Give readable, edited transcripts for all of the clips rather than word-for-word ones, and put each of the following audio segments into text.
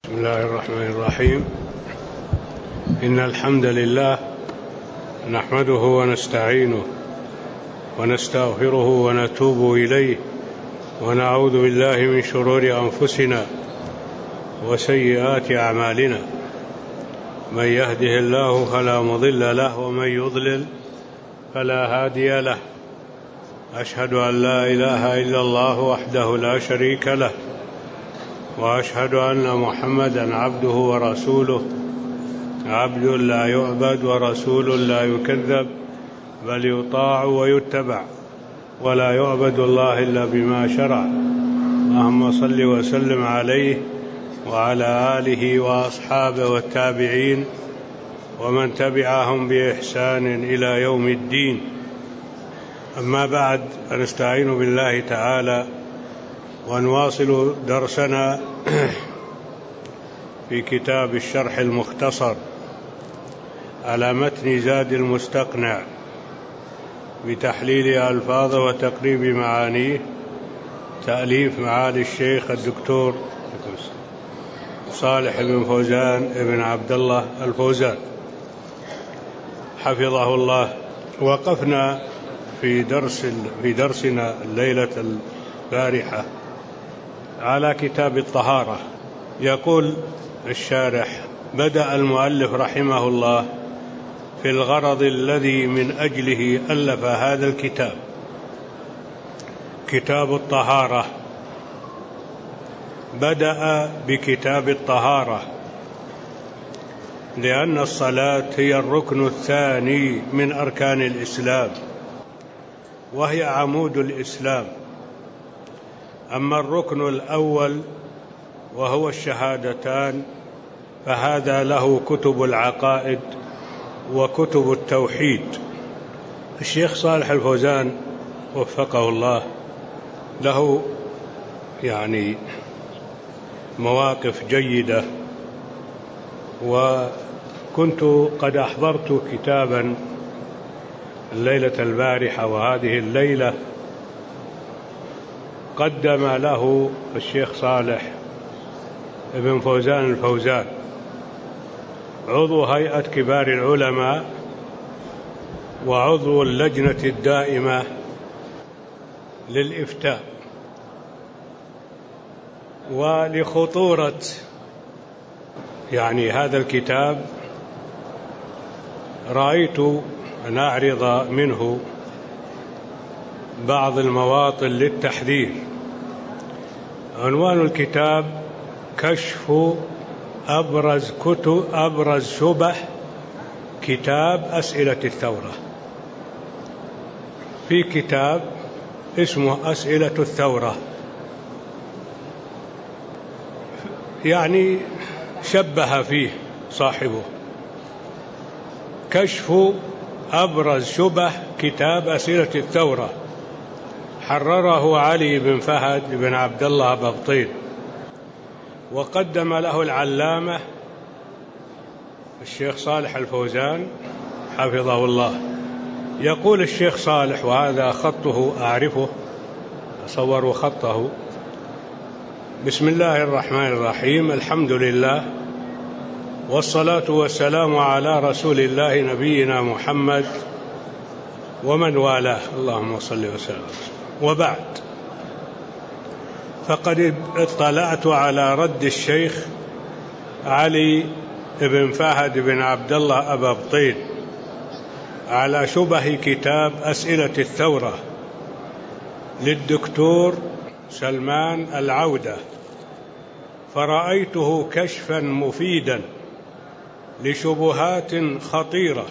بسم الله الرحمن الرحيم. إن الحمد لله نحمده ونستعينه ونستغفره ونتوب إليه ونعوذ بالله من شرور أنفسنا وسيئات أعمالنا. من يهده الله فلا مضل له ومن يضلل فلا هادي له. أشهد أن لا إله إلا الله وحده لا شريك له، وأشهد أن محمدًا عبده ورسوله، عبد لا يعبد ورسول لا يكذب، بل يطاع ويتبع، ولا يعبد الله إلا بما شرع. اللهم صل وسلم عليه وعلى آله وأصحابه والتابعين ومن تبعهم بإحسان إلى يوم الدين. أما بعد، فنستعين بالله تعالى ونواصل درسنا في كتاب الشرح المختصر على متن زاد المستقنع بتحليل ألفاظه وتقريب معانيه، تأليف معالي الشيخ الدكتور صالح بن فوزان بن عبد الله الفوزان حفظه الله. وقفنا في درسنا الليلة البارحة على كتاب الطهارة. يقول الشارح: بدأ المؤلف رحمه الله في الغرض الذي من أجله ألف هذا الكتاب، كتاب الطهارة. بدأ بكتاب الطهارة لأن الصلاة هي الركن الثاني من أركان الإسلام، وهي عمود الإسلام. أما الركن الأول وهو الشهادتان فهذا له كتب العقائد وكتب التوحيد. الشيخ صالح الفوزان وفقه الله له مواقف جيدة، وكنت قد أحضرت كتابا الليلة البارحة وهذه الليلة قدم له الشيخ صالح بن فوزان الفوزان، عضو هيئة كبار العلماء وعضو اللجنة الدائمة للإفتاء. ولخطورة هذا الكتاب رأيت أن أعرض منه بعض المواطن للتحذير. عنوان الكتاب: كشف أبرز شبه كتاب أسئلة الثورة. في كتاب اسمه أسئلة الثورة، شبه فيه صاحبه كشف أبرز شبه كتاب أسئلة الثورة، حرره علي بن فهد بن عبد الله ببطين، وقدم له العلامة الشيخ صالح الفوزان حفظه الله. يقول الشيخ صالح، وهذا خطه أعرفه، أصور خطه: بسم الله الرحمن الرحيم، الحمد لله والصلاة والسلام على رسول الله نبينا محمد ومن والاه، اللهم صل وسلم. وبعد، فقد اطلعت على رد الشيخ علي بن فهد بن عبد الله أبابطين على شبه كتاب أسئلة الثورة للدكتور سلمان العودة، فرأيته كشفا مفيدا لشبهات خطيرة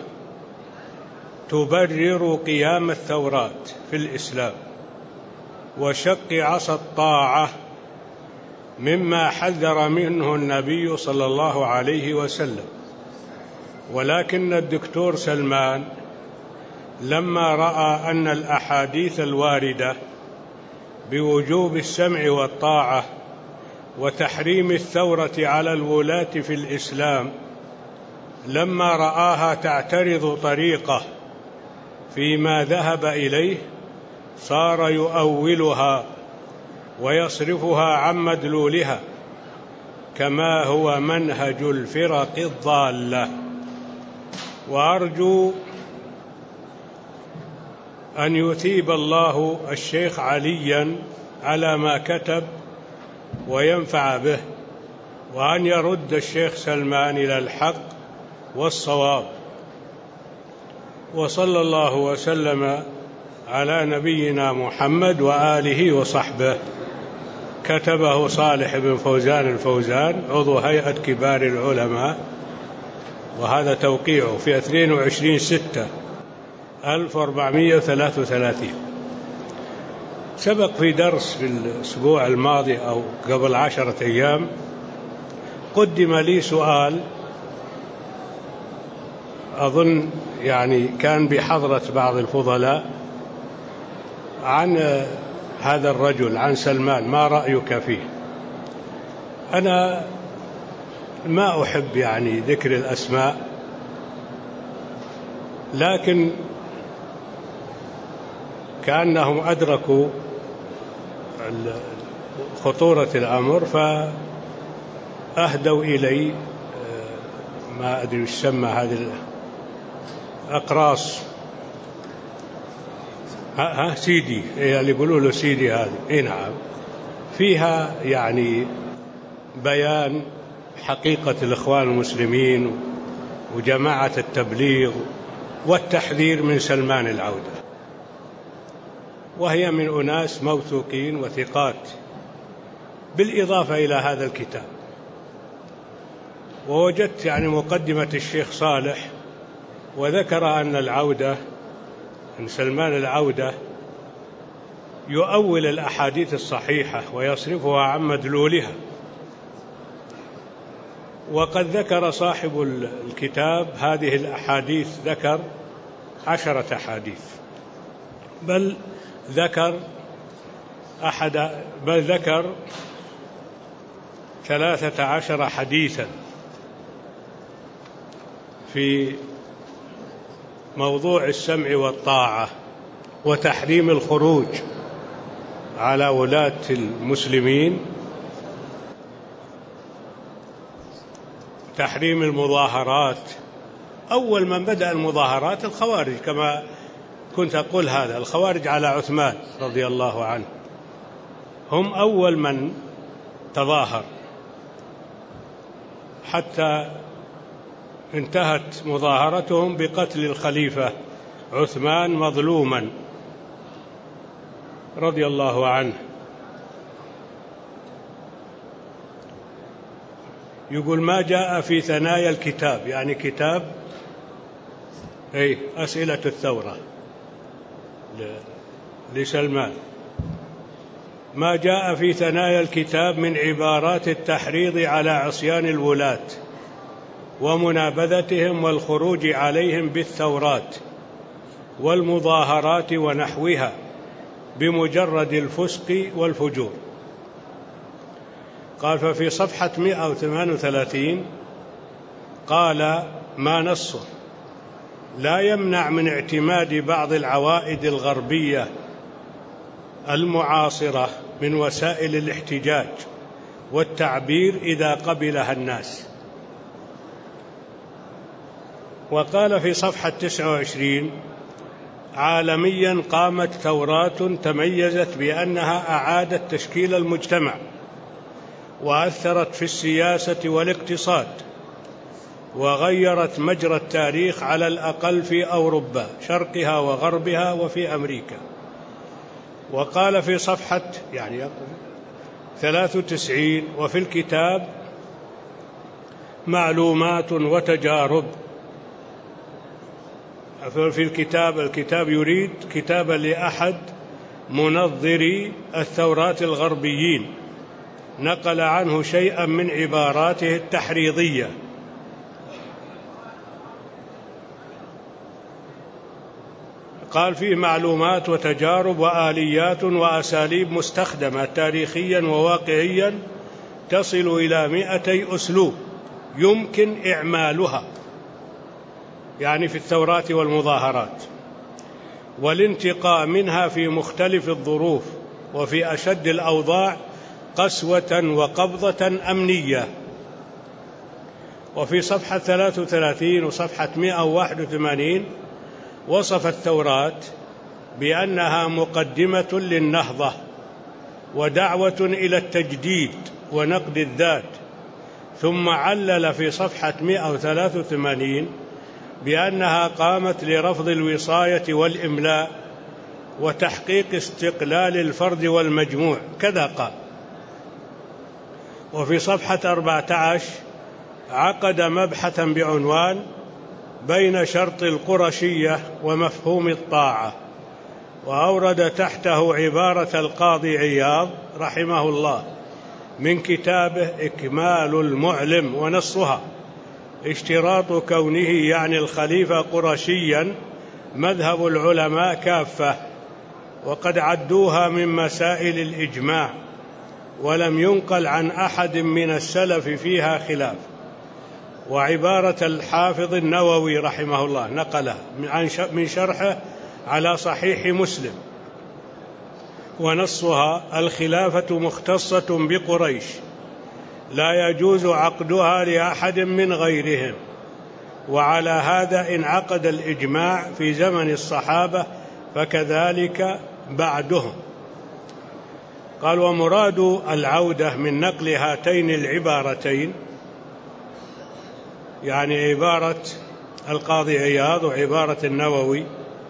تبرر قيام الثورات في الإسلام وشق عصا الطاعة، مما حذر منه النبي صلى الله عليه وسلم. ولكن الدكتور سلمان لما رأى أن الأحاديث الواردة بوجوب السمع والطاعة وتحريم الثورة على الولاة في الإسلام، لما رآها تعترض طريقه فيما ذهب إليه، صار يؤولها ويصرفها عن مدلولها، كما هو منهج الفرق الضالة. وأرجو أن يثيب الله الشيخ عليا على ما كتب وينفع به، وأن يرد الشيخ سلمان إلى الحق والصواب. وصلى الله وسلم على نبينا محمد وآله وصحبه. كتبه صالح بن فوزان الفوزان عضو هيئة كبار العلماء، وهذا توقيعه في 22/6/1433. سبق في درس في الأسبوع الماضي أو قبل 10 أيام قدم لي سؤال، أظن يعني كان بحضرة بعض الفضلاء، عن هذا الرجل، عن سلمان، ما رأيك فيه؟ أنا ما أحب يعني ذكر الأسماء، لكن كأنهم أدركوا خطورة الأمر فأهدوا إلي ما أدري يسمى هذه الأقراص، سيدي، اللي يقولوا له سيدي هذه، نعم، فيها يعني بيان حقيقة الإخوان المسلمين وجماعة التبليغ والتحذير من سلمان العودة، وهي من أناس موثوقين وثقات، بالإضافة إلى هذا الكتاب. ووجدت يعني مقدمة الشيخ صالح، وذكر أن العودة، أن سلمان العودة يؤول الأحاديث الصحيحة ويصرفها عن مدلولها. وقد ذكر صاحب الكتاب هذه الأحاديث، ذكر 10 أحاديث، بل ذكر 13 حديثا في موضوع السمع والطاعة وتحريم الخروج على ولاة المسلمين، تحريم المظاهرات. أول من بدأ المظاهرات الخوارج، كما كنت أقول، هذا الخوارج على عثمان رضي الله عنه، هم أول من تظاهر، حتى انتهت مظاهرتهم بقتل الخليفة عثمان مظلوما رضي الله عنه. يقول: ما جاء في ثنايا الكتاب، يعني كتاب أسئلة الثورة لسلمان، ما جاء في ثنايا الكتاب من عبارات التحريض على عصيان الولاة ومنابذتهم والخروج عليهم بالثورات والمظاهرات ونحوها بمجرد الفسق والفجور. قال: ففي صفحة 138 قال ما نصه لا يمنع من اعتماد بعض العوائد الغربية المعاصرة من وسائل الاحتجاج والتعبير إذا قبلها الناس. وقال في صفحة 29: عالميا قامت ثورات تميزت بأنها أعادت تشكيل المجتمع وأثرت في السياسة والاقتصاد وغيرت مجرى التاريخ على الأقل في أوروبا شرقها وغربها وفي أمريكا. وقال في صفحة 93: وفي الكتاب معلومات وتجارب. في الكتاب يريد كتابا لأحد منظري الثورات الغربيين، نقل عنه شيئا من عباراته التحريضية. قال فيه معلومات وتجارب وآليات وأساليب مستخدمة تاريخيا وواقعيا تصل إلى 200 أسلوب يمكن إعمالها، يعني في الثورات والمظاهرات، والانتقاء منها في مختلف الظروف وفي أشد الأوضاع قسوة وقبضة أمنية. وفي صفحة 33 وصفحة 181 وصف التوراة بأنها مقدمة للنهضة ودعوة إلى التجديد ونقد الذات، ثم علل في صفحة 183 بأنها قامت لرفض الوصاية والإملاء وتحقيق استقلال الفرد والمجموع، كذا قال. وفي صفحة 14 عقد مبحثا بعنوان بين شرط القرشية ومفهوم الطاعة، وأورد تحته عبارة القاضي عياض رحمه الله من كتابه إكمال المعلم، ونصها: اشتراط كونه يعني الخليفة قرشيا مذهب العلماء كافة، وقد عدوها من مسائل الإجماع، ولم ينقل عن أحد من السلف فيها خلاف. وعبارة الحافظ النووي رحمه الله نقلها من شرحه على صحيح مسلم، ونصها: الخلافة مختصة بقريش، لا يجوز عقدها لأحد من غيرهم. وعلى هذا انعقد الإجماع في زمن الصحابة، فكذلك بعدهم. قال: ومراد العودة من نقل هاتين العبارتين، يعني عبارة القاضي عياض وعبارة النووي،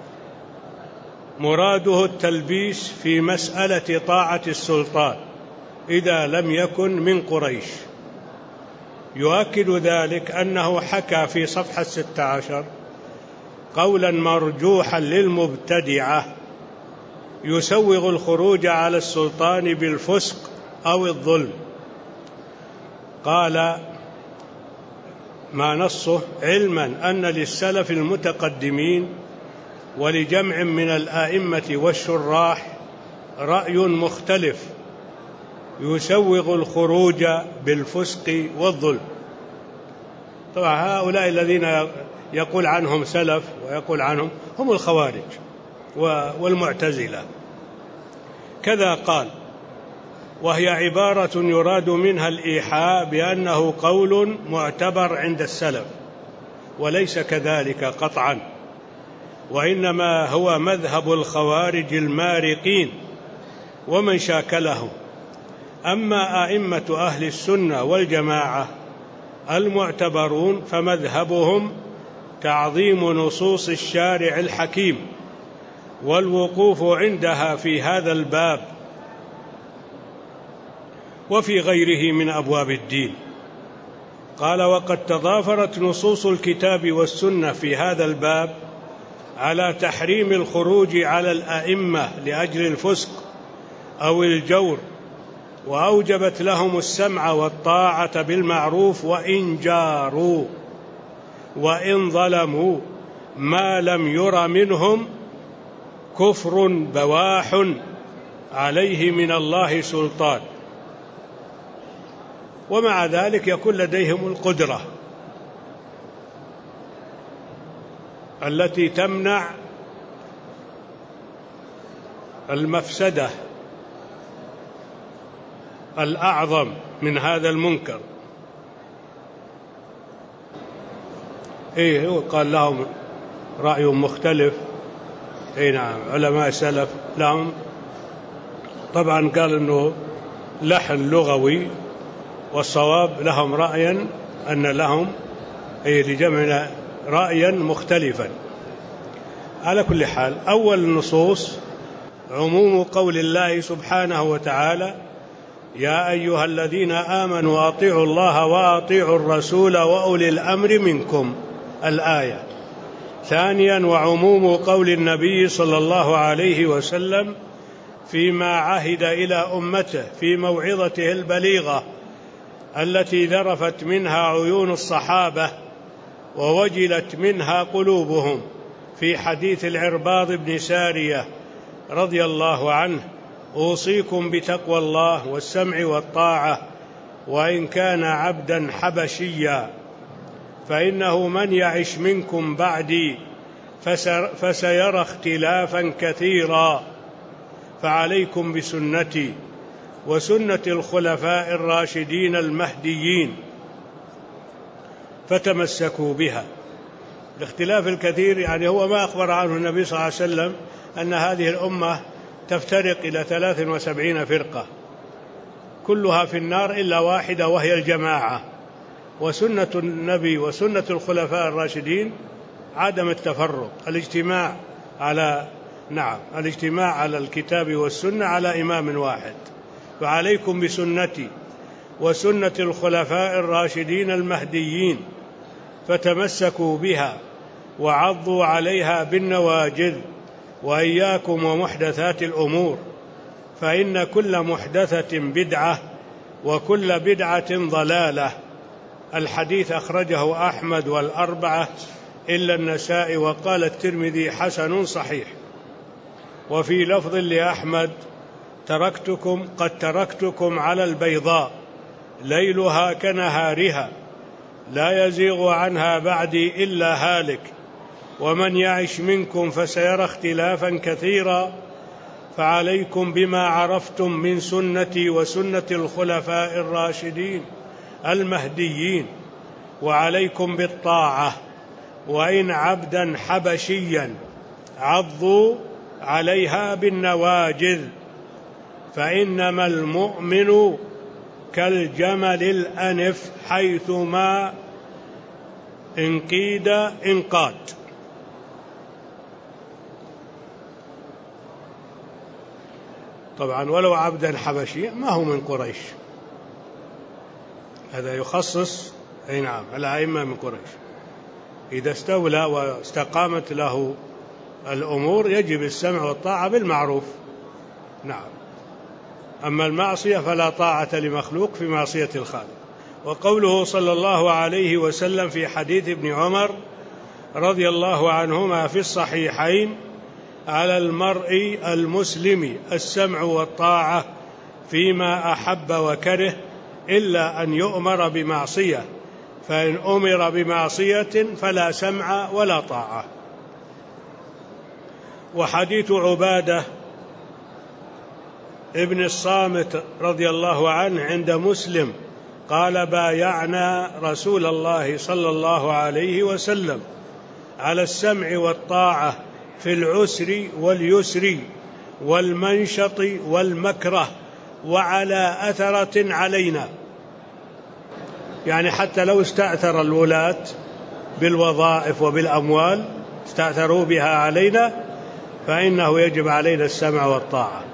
مراده التلبيس في مسألة طاعة السلطان إذا لم يكن من قريش. يؤكد ذلك أنه حكى في صفحة 16 قولا مرجوحا للمبتدعة يسوغ الخروج على السلطان بالفسق أو الظلم. قال: ما نصه: علما أن للسلف المتقدمين ولجمع من الآئمة والشراح رأي مختلف يسوغ الخروج بالفسق والظلم. طبعا هؤلاء الذين يقول عنهم سلف ويقول عنهم هم الخوارج والمعتزلة. كذا قال: وهي عبارة يراد منها الإيحاء بأنه قول معتبر عند السلف، وليس كذلك قطعا، وإنما هو مذهب الخوارج المارقين ومن شاكلهم. أما أئمة أهل السنة والجماعة المعتبرون فمذهبهم تعظيم نصوص الشارع الحكيم والوقوف عندها في هذا الباب وفي غيره من أبواب الدين. قال: وقد تضافرت نصوص الكتاب والسنة في هذا الباب على تحريم الخروج على الأئمة لأجل الفسق أو الجور، وأوجبت لهم السمع والطاعة بالمعروف وإن جاروا وإن ظلموا، ما لم ير منهم كفر بواح عليه من الله سلطان. ومع ذلك يكون لديهم القدرة التي تمنع المفسدة الأعظم من هذا المنكر. هو قال لهم رأي مختلف. نعم، علماء السلف لهم طبعا قال أنه لحن لغوي، والصواب لهم رأيا أن لهم لجمعنا رأيا مختلفا. على كل حال، أول النصوص عموم قول الله سبحانه وتعالى: يا أيها الذين آمنوا أطيعوا الله وأطيعوا الرسول وأولي الأمر منكم، الآية. ثانيا، وعموم قول النبي صلى الله عليه وسلم فيما عهد إلى أمته في موعظته البليغة التي ذرفت منها عيون الصحابة ووجلت منها قلوبهم، في حديث العرباض بن سارية رضي الله عنه: أوصيكم بتقوى الله والسمع والطاعة وإن كان عبدا حبشيا، فإنه من يعش منكم بعدي فسيرى اختلافا كثيرا، فعليكم بسنتي وسنة الخلفاء الراشدين المهديين. فتمسكوا بها. الاختلاف الكثير يعني هو ما أخبر عنه النبي صلى الله عليه وسلم أن هذه الأمة تفترق إلى 73 فرقة كلها في النار إلا واحدة وهي الجماعة. وسنة النبي وسنة الخلفاء الراشدين عدم التفرق، الاجتماع على الكتاب والسنة على إمام واحد. فعليكم بسنتي وسنة الخلفاء الراشدين المهديين فتمسكوا بها وعضوا عليها بالنواجذ، وإياكم ومحدثات الأمور، فإن كل محدثة بدعة وكل بدعة ضلالة. الحديث أخرجه أحمد والأربعة إلا النسائي، وقال الترمذي حسن صحيح. وفي لفظ لأحمد: قد تركتكم على البيضاء ليلها كنهارها لا يزيغ عنها بعدي إلا هالك، ومن يعش منكم فسيرى اختلافا كثيرا، فعليكم بما عرفتم من سنتي وسنة الخلفاء الراشدين المهديين، وعليكم بالطاعة، وإن عبدا حبشيا عضوا عليها بالنواجذ، فإنما المؤمن كالجمل الأنف حيثما انقيد انقاد. طبعا ولو عبدا حبشيا ما هو من قريش، هذا يخصص الأئمة من قريش. إذا استولى واستقامت له الأمور يجب السمع والطاعة بالمعروف. أما المعصية فلا طاعة لمخلوق في معصية الخالق. وقوله صلى الله عليه وسلم في حديث ابن عمر رضي الله عنهما في الصحيحين: على المرء المسلم السمع والطاعة فيما أحب وكره إلا أن يؤمر بمعصية، فإن أمر بمعصية فلا سمع ولا طاعة. وحديث عبادة ابن الصامت رضي الله عنه عند مسلم قال: بايعنا رسول الله صلى الله عليه وسلم على السمع والطاعة في العسر واليسر والمنشط والمكره وعلى أثرة علينا. يعني حتى لو استأثر الولاة بالوظائف وبالأموال استأثروا بها علينا فإنه يجب علينا السمع والطاعة.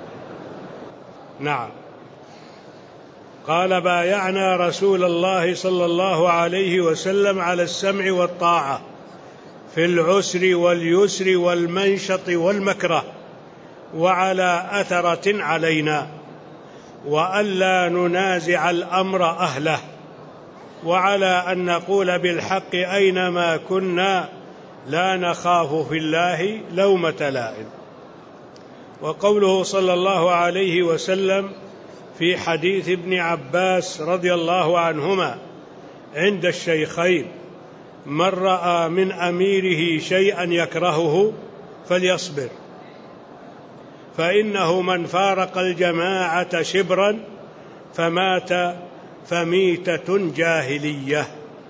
قال: بايعنا رسول الله صلى الله عليه وسلم على السمع والطاعة في العسر واليسر والمنشط والمكره وعلى أثرة علينا، وألا ننازع الأمر أهله، وعلى أن نقول بالحق أينما كنا لا نخاف في الله لومة لائم. وقوله صلى الله عليه وسلم في حديث ابن عباس رضي الله عنهما عند الشيخين: من رأى من أميره شيئا يكرهه فليصبر، فإنه من فارق الجماعة شبرا فمات فميتة جاهلية.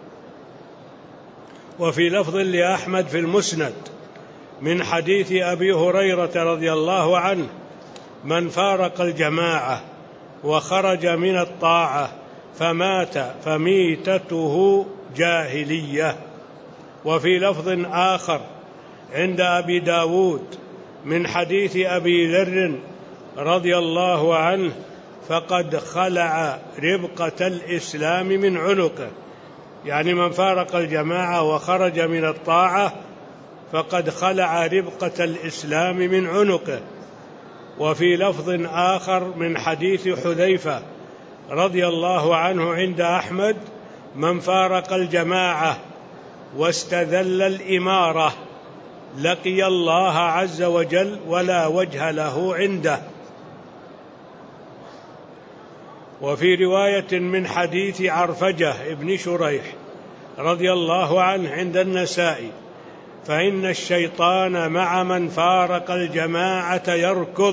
وفي لفظ لأحمد في المسند من حديث أبي هريرة رضي الله عنه: من فارق الجماعة وخرج من الطاعة فمات فميتته جاهلية. وفي لفظ آخر عند أبي داود من حديث أبي ذر رضي الله عنه: فقد خلع ربقة الإسلام من عنقه، يعني من فارق الجماعة وخرج من الطاعة فقد خلع ربقة الإسلام من عنقه. وفي لفظ آخر من حديث حذيفة رضي الله عنه عند أحمد: من فارق الجماعة واستذل الإمارة لقي الله عز وجل ولا وجه له عنده. وفي رواية من حديث عرفجة ابن شريح رضي الله عنه عند النسائي: فإن الشيطان مع من فارق الجماعة يركض.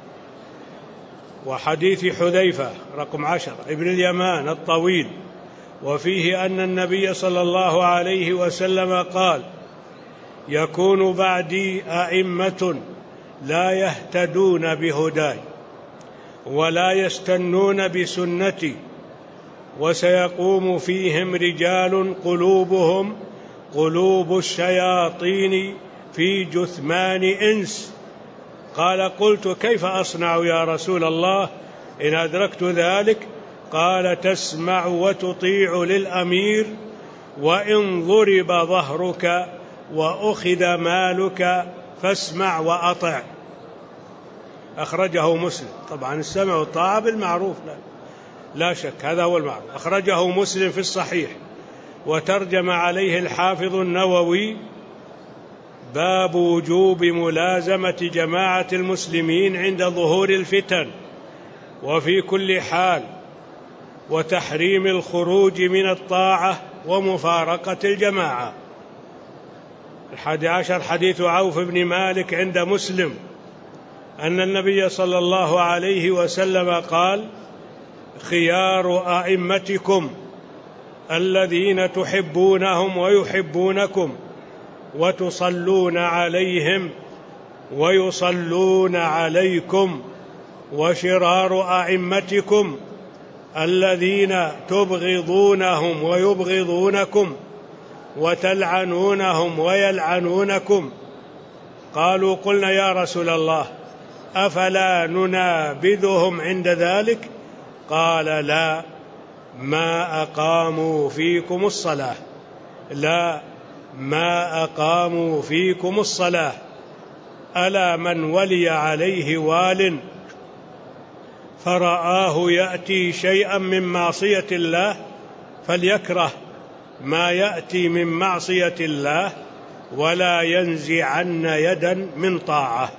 وحديث حذيفة رقم 10 ابن اليمان الطويل: وفيه أن النبي صلى الله عليه وسلم قال: يكون بعدي أئمة لا يهتدون بهداي ولا يستنون بسنتي، وسيقوم فيهم رجال قلوبهم قلوب الشياطين في جثمان إنس. قال: قلت: كيف أصنع يا رسول الله إن أدركت ذلك؟ قال: تسمع وتطيع للأمير، وإن ضرب ظهرك وأخذ مالك فاسمع وأطع. أخرجه مسلم. طبعا السمع والطاعة بالمعروف لا شك، هذا هو المعروف. أخرجه مسلم في الصحيح، وترجم عليه الحافظ النووي: باب وجوب ملازمة جماعة المسلمين عند ظهور الفتن وفي كل حال، وتحريم الخروج من الطاعة ومفارقة الجماعة. 11 حديث عوف بن مالك عند مسلم أن النبي صلى الله عليه وسلم قال: خيار أئمتكم الذين تحبونهم ويحبونكم وتصلون عليهم ويصلون عليكم، وشرار أئمتكم الذين تبغضونهم ويبغضونكم وتلعنونهم ويلعنونكم. قالوا: قلنا يا رسول الله أفلا ننابذهم عند ذلك؟ قال: لا، ما أقاموا فيكم الصلاة، لا، ما أقاموا فيكم الصلاة. ألا من ولي عليه وال فرآه يأتي شيئا من معصية الله فليكره ما يأتي من معصية الله ولا ينزعن يدا من طاعة.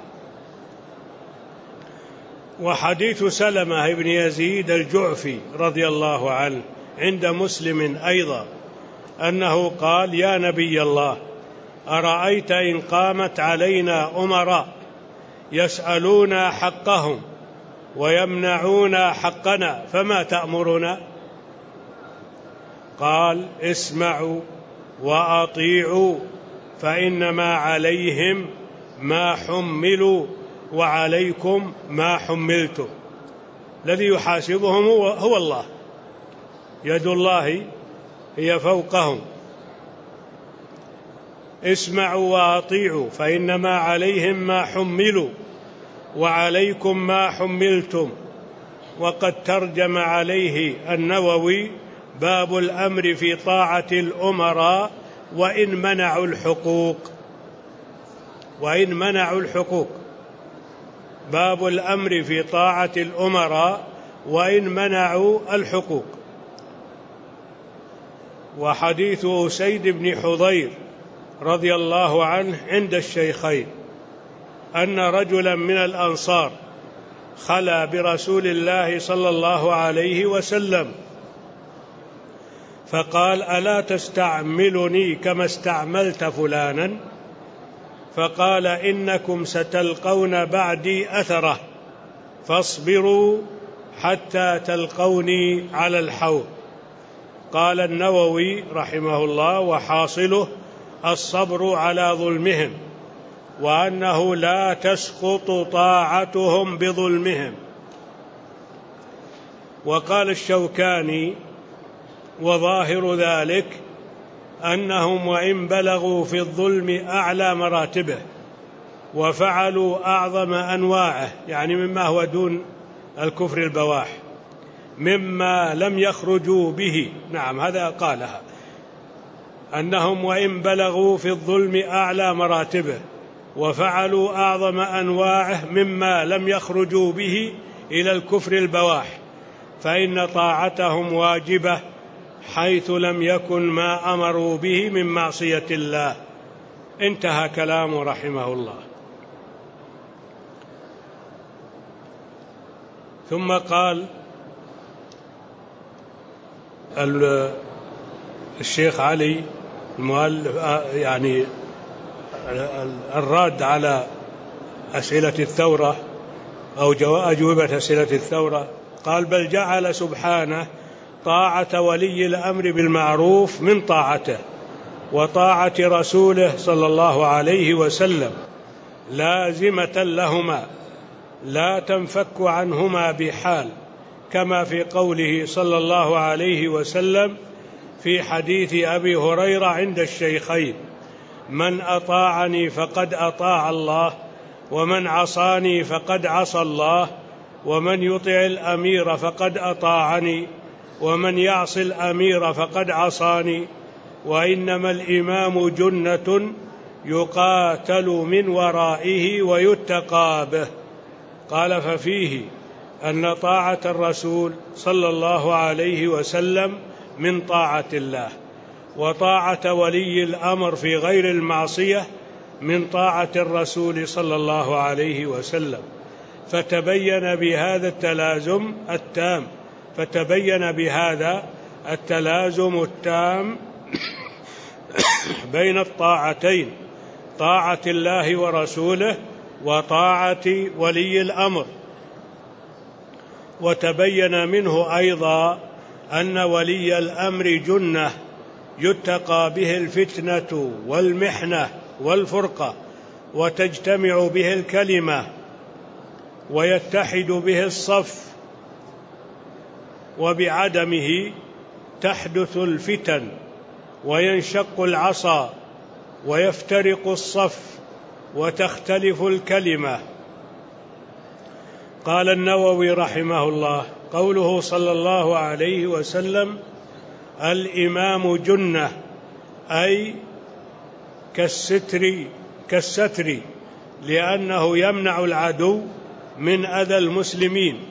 وحديث سلمة بن يزيد الجعفي رضي الله عنه عند مسلم أيضا أنه قال: يا نبي الله، أرأيت إن قامت علينا أمراء يسألون حقهم ويمنعون حقنا فما تأمرنا؟ قال: اسمعوا وأطيعوا، فإنما عليهم ما حملوا وعليكم ما حملتم. الذي يحاسبهم هو الله، يد الله هي فوقهم. اسمعوا وأطيعوا، فإنما عليهم ما حملوا وعليكم ما حملتم. وقد ترجم عليه النووي: باب الأمر في طاعة الأمراء وإن منعوا الحقوق. وإن منعوا الحقوق، باب الأمر في طاعة الأمراء وإن منعوا الحقوق. وحديث أسيد بن حضير رضي الله عنه عند الشيخين أن رجلا من الأنصار خلا برسول الله صلى الله عليه وسلم فقال: ألا تستعملني كما استعملت فلانا؟ فقال: إنكم ستلقون بعدي أثرة، فاصبروا حتى تلقوني على الحوض. قال النووي رحمه الله: وحاصله الصبر على ظلمهم، وأنه لا تسقط طاعتهم بظلمهم. وقال الشوكاني: وظاهر ذلك أنهم وإن بلغوا في الظلم أعلى مراتبه وفعلوا أعظم أنواعه، يعني مما هو دون الكفر البواح، مما لم يخرجوا به. نعم، هذا قالها، أنهم وإن بلغوا في الظلم أعلى مراتبه وفعلوا أعظم أنواعه مما لم يخرجوا به إلى الكفر البواح، فإن طاعتهم واجبة حيث لم يكن ما أمروا به من معصية الله. انتهى كلامه رحمه الله. ثم قال الشيخ علي المؤلف يعني الراد على أسئلة الثورة أو أجوبة أسئلة الثورة، قال: بل جعل سبحانه طاعة ولي الأمر بالمعروف من طاعته، وطاعة رسوله صلى الله عليه وسلم لازمة لهما لا تنفك عنهما بحال، كما في قوله صلى الله عليه وسلم في حديث أبي هريرة عند الشيخين: من أطاعني فقد أطاع الله، ومن عصاني فقد عصى الله، ومن يطع الأمير فقد أطاعني، ومن يعص الأمير فقد عصاني. وإنما الإمام جنة يقاتل من ورائه ويتقى به. قال: ففيه أن طاعة الرسول صلى الله عليه وسلم من طاعة الله، وطاعة ولي الأمر في غير المعصية من طاعة الرسول صلى الله عليه وسلم. فتبين بهذا التلازم التام بين الطاعتين، طاعة الله ورسوله وطاعة ولي الأمر. وتبين منه أيضا أن ولي الأمر جنة يتقى به الفتنة والمحنة والفرقة، وتجتمع به الكلمة ويتحد به الصف، وبعدمه تحدث الفتن وينشق العصا ويفترق الصف وتختلف الكلمة. قال النووي رحمه الله: قوله صلى الله عليه وسلم الإمام جنة، أي كالستر، لأنه يمنع العدو من أذى المسلمين،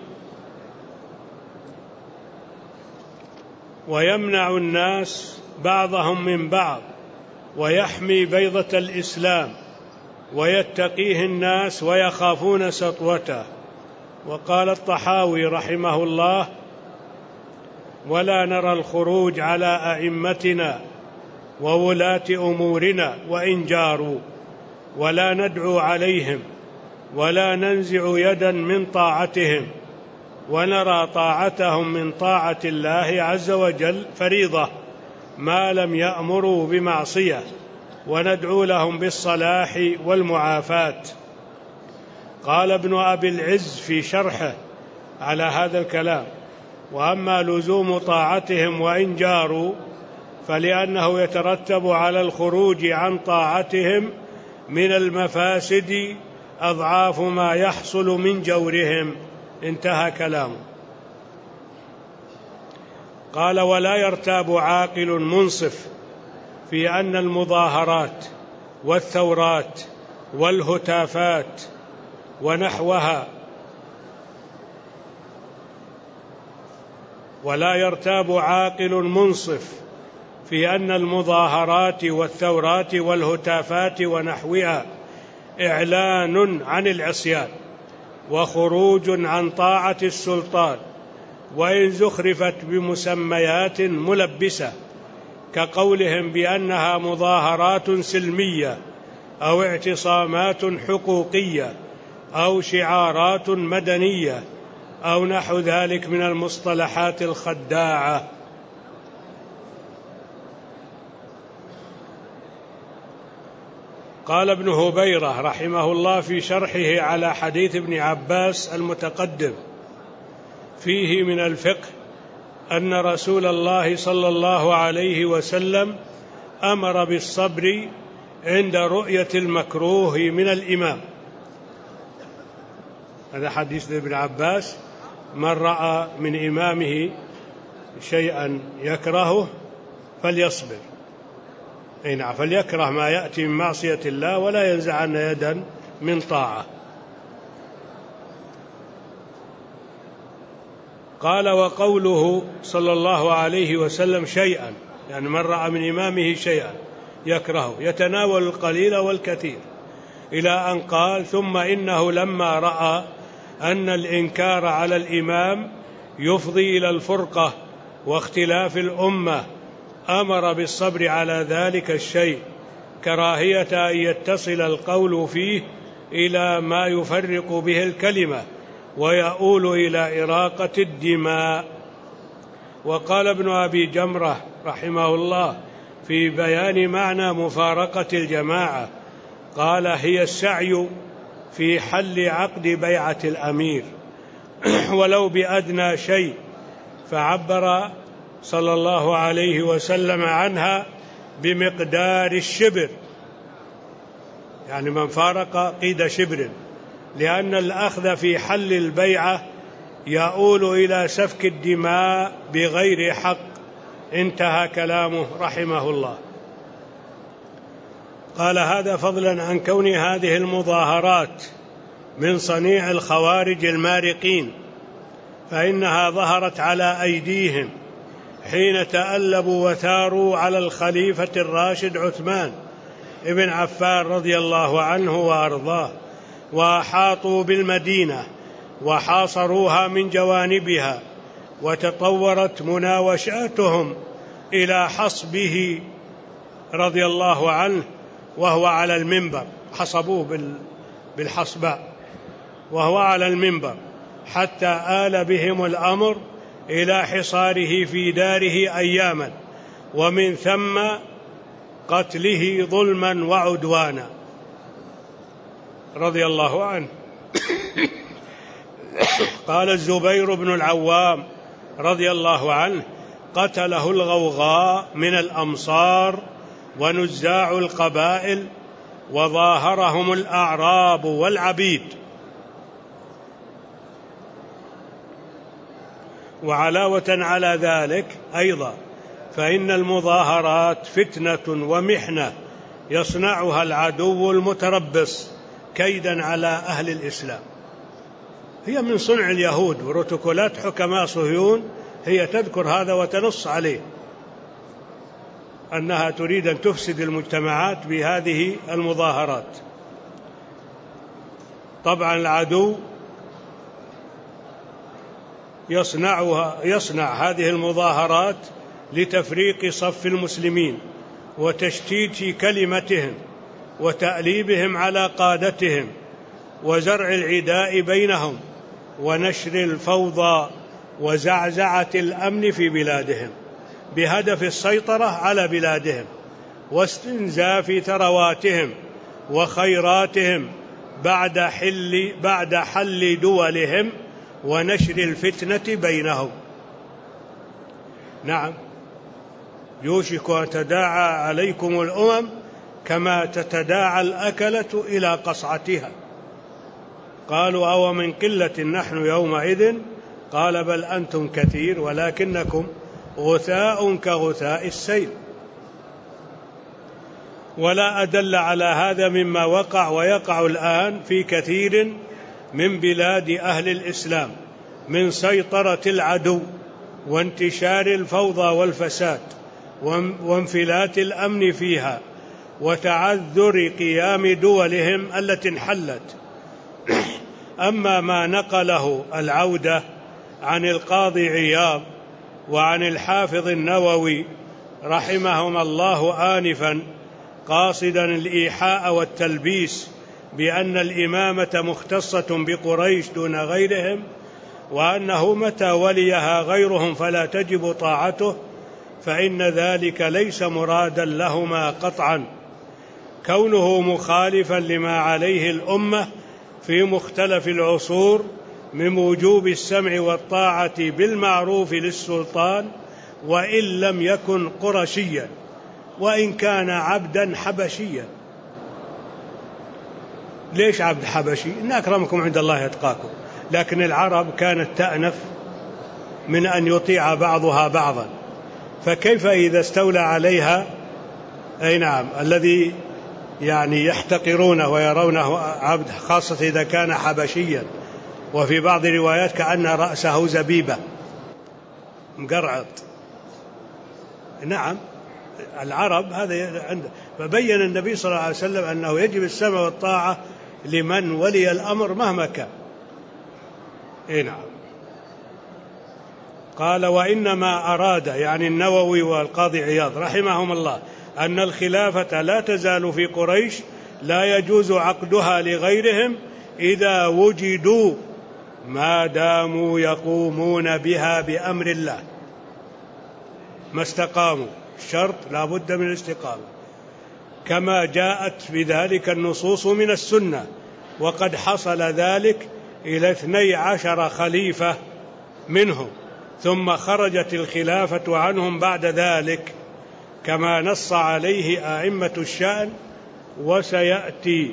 ويمنع الناس بعضهم من بعض، ويحمي بيضة الإسلام، ويتقيه الناس ويخافون سطوته. وقال الطحاوي رحمه الله: ولا نرى الخروج على أئمتنا وولاة أمورنا وإن جاروا، ولا ندعو عليهم، ولا ننزع يدا من طاعتهم، ونرى طاعتهم من طاعة الله عز وجل فريضة ما لم يأمروا بمعصية، وندعو لهم بالصلاح والمعافاة. قال ابن أبي العز في شرحه على هذا الكلام: وأما لزوم طاعتهم وإن جاروا فلأنه يترتب على الخروج عن طاعتهم من المفاسد أضعاف ما يحصل من جورهم. انتهى كلامه. قال: ولا يرتاب عاقل منصف في أن المظاهرات والثورات والهتافات ونحوها ولا يرتاب عاقل منصف في أن المظاهرات والثورات والهتافات ونحوها إعلان عن العصيان وخروج عن طاعة السلطان، وإن زخرفت بمسميات ملبسة كقولهم بأنها مظاهرات سلمية أو اعتصامات حقوقية أو شعارات مدنية أو نحو ذلك من المصطلحات الخداعة. قال ابن هبيرة رحمه الله في شرحه على حديث ابن عباس المتقدم: فيه من الفقه أن رسول الله صلى الله عليه وسلم أمر بالصبر عند رؤية المكروه من الإمام. هذا حديث ابن عباس: من رأى من إمامه شيئا يكرهه فليصبر، نعم، فليكره ما يأتي من معصية الله ولا ينزعن يدا من طاعة. قال: وقوله صلى الله عليه وسلم شيئا، يعني من رأى من إمامه شيئا يكرهه يتناول القليل والكثير، إلى أن قال: ثم إنه لما رأى أن الإنكار على الإمام يفضي إلى الفرقة واختلاف الأمة أمر بالصبر على ذلك الشيء، كراهية أن يتصل القول فيه إلى ما يفرق به الكلمة ويؤول إلى إراقة الدماء. وقال ابن أبي جمرة رحمه الله في بيان معنى مفارقة الجماعة، قال: هي السعي في حل عقد بيعة الأمير ولو بأدنى شيء، فعبر صلى الله عليه وسلم عنها بمقدار الشبر، يعني من فارق قيد شبر، لأن الأخذ في حل البيعة يؤول إلى سفك الدماء بغير حق. انتهى كلامه رحمه الله. قال: هذا فضلا عن كون هذه المظاهرات من صنيع الخوارج المارقين، فإنها ظهرت على أيديهم حين تألبوا وثاروا على الخليفة الراشد عثمان ابن عفان رضي الله عنه وأرضاه، وأحاطوا بالمدينة وحاصروها من جوانبها، وتطورت مناوشاتهم إلى حصبه رضي الله عنه وهو على المنبر، حصبوه بالحصباء وهو على المنبر، حتى آل بهم الأمر إلى حصاره في داره أياما، ومن ثم قتله ظلما وعدوانا رضي الله عنه. قال الزبير بن العوام رضي الله عنه: قتله الغوغاء من الأمصار ونزاع القبائل، وظاهرهم الأعراب والعبيد. وعلاوة على ذلك أيضا فإن المظاهرات فتنة ومحنة يصنعها العدو المتربص كيدا على أهل الإسلام، هي من صنع اليهود، وبروتوكولات حكماء صهيون هي تذكر هذا وتنص عليه، أنها تريد أن تفسد المجتمعات بهذه المظاهرات. طبعا العدو يصنع هذه المظاهرات لتفريق صف المسلمين وتشتيت كلمتهم وتأليبهم على قادتهم وزرع العداء بينهم ونشر الفوضى وزعزعة الأمن في بلادهم بهدف السيطرة على بلادهم واستنزاف ثرواتهم وخيراتهم بعد حل دولهم ونشر الفتنة بينهم. نعم، يوشك أن تداعى عليكم الأمم كما تتداعى الأكلة إلى قصعتها. قالوا: أو من قلة نحن يومئذ؟ قال: بل أنتم كثير ولكنكم غثاء كغثاء السيل. ولا أدل على هذا مما وقع ويقع الآن في كثير من بلاد أهل الإسلام من سيطرة العدو وانتشار الفوضى والفساد وانفلات الأمن فيها وتعذر قيام دولهم التي انحلت. أما ما نقله العودة عن القاضي عياض وعن الحافظ النووي رحمهم الله آنفا قاصدا الإيحاء والتلبيس بأن الإمامة مختصة بقريش دون غيرهم، وأنه متى وليها غيرهم فلا تجب طاعته، فإن ذلك ليس مرادا لهما قطعا، كونه مخالفا لما عليه الأمة في مختلف العصور من وجوب السمع والطاعة بالمعروف للسلطان وإن لم يكن قرشيا وإن كان عبدا حبشيا. ليش عبد حبشي؟ إن أكرمكم عند الله يتقاكم، لكن العرب كانت تأنف من أن يطيع بعضها بعضا، فكيف إذا استولى عليها أي نعم الذي يعني يحتقرونه ويرونه عبد، خاصة إذا كان حبشيا، وفي بعض الروايات كأن رأسه زبيبة مقرعط. نعم العرب هذا عنده. فبين النبي صلى الله عليه وسلم أنه يجب السمع والطاعة لمن ولي الأمر مهما كان. نعم. قال: وإنما أراد، يعني النووي والقاضي عياض رحمهم الله، أن الخلافة لا تزال في قريش لا يجوز عقدها لغيرهم إذا وجدوا ما داموا يقومون بها بأمر الله. ما استقاموا، الشرط لا بد من الاستقامة، كما جاءت بذلك النصوص من السنة، وقد حصل ذلك إلى 12 خليفة منهم، ثم خرجت الخلافة عنهم بعد ذلك كما نص عليه أئمة الشأن وسيأتي.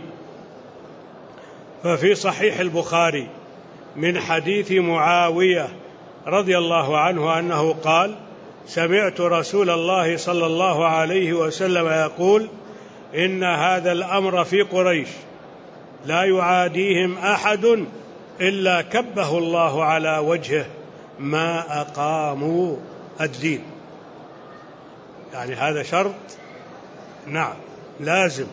ففي صحيح البخاري من حديث معاوية رضي الله عنه أنه قال: سمعت رسول الله صلى الله عليه وسلم يقول: إن هذا الأمر في قريش لا يعاديهم أحد إلا كبه الله على وجهه ما أقاموا الدين. يعني هذا شرط، نعم، لازم.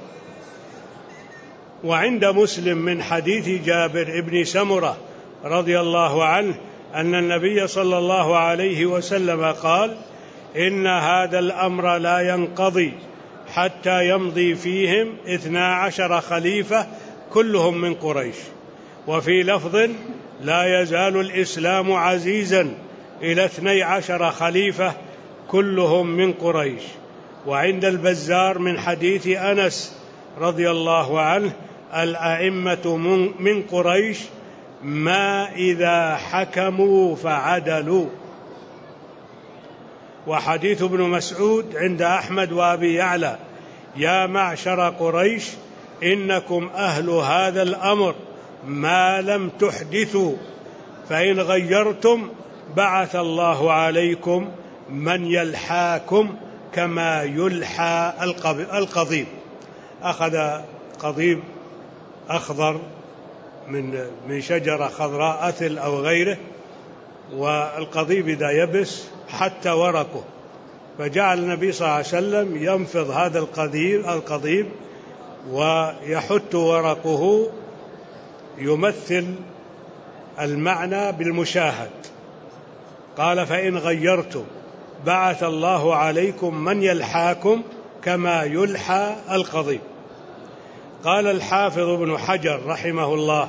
وعند مسلم من حديث جابر بن سمرة رضي الله عنه أن النبي صلى الله عليه وسلم قال: إن هذا الأمر لا ينقضي حتى يمضي فيهم 12 خليفة كلهم من قريش. وفي لفظ: لا يزال الإسلام عزيزا إلى 12 خليفة كلهم من قريش. وعند البزار من حديث أنس رضي الله عنه: الأئمة من قريش ما إذا حكموا فعدلوا. وحديث ابن مسعود عند أحمد وأبي يعلى: يا معشر قريش إنكم أهل هذا الأمر ما لم تحدثوا، فإن غيرتم بعث الله عليكم من يلحاكم كما يلحى القضيب. أخذ قضيب أخضر من شجرة خضراء أثل أو غيره، والقضيب إذا يبس حتى ورقه، فجعل النبي صلى الله عليه وسلم ينفض هذا القضيب ويحت ورقه يمثل المعنى بالمشاهد. قال: فإن غيرتم بعث الله عليكم من يلحاكم كما يلحى القضيب. قال الحافظ ابن حجر رحمه الله: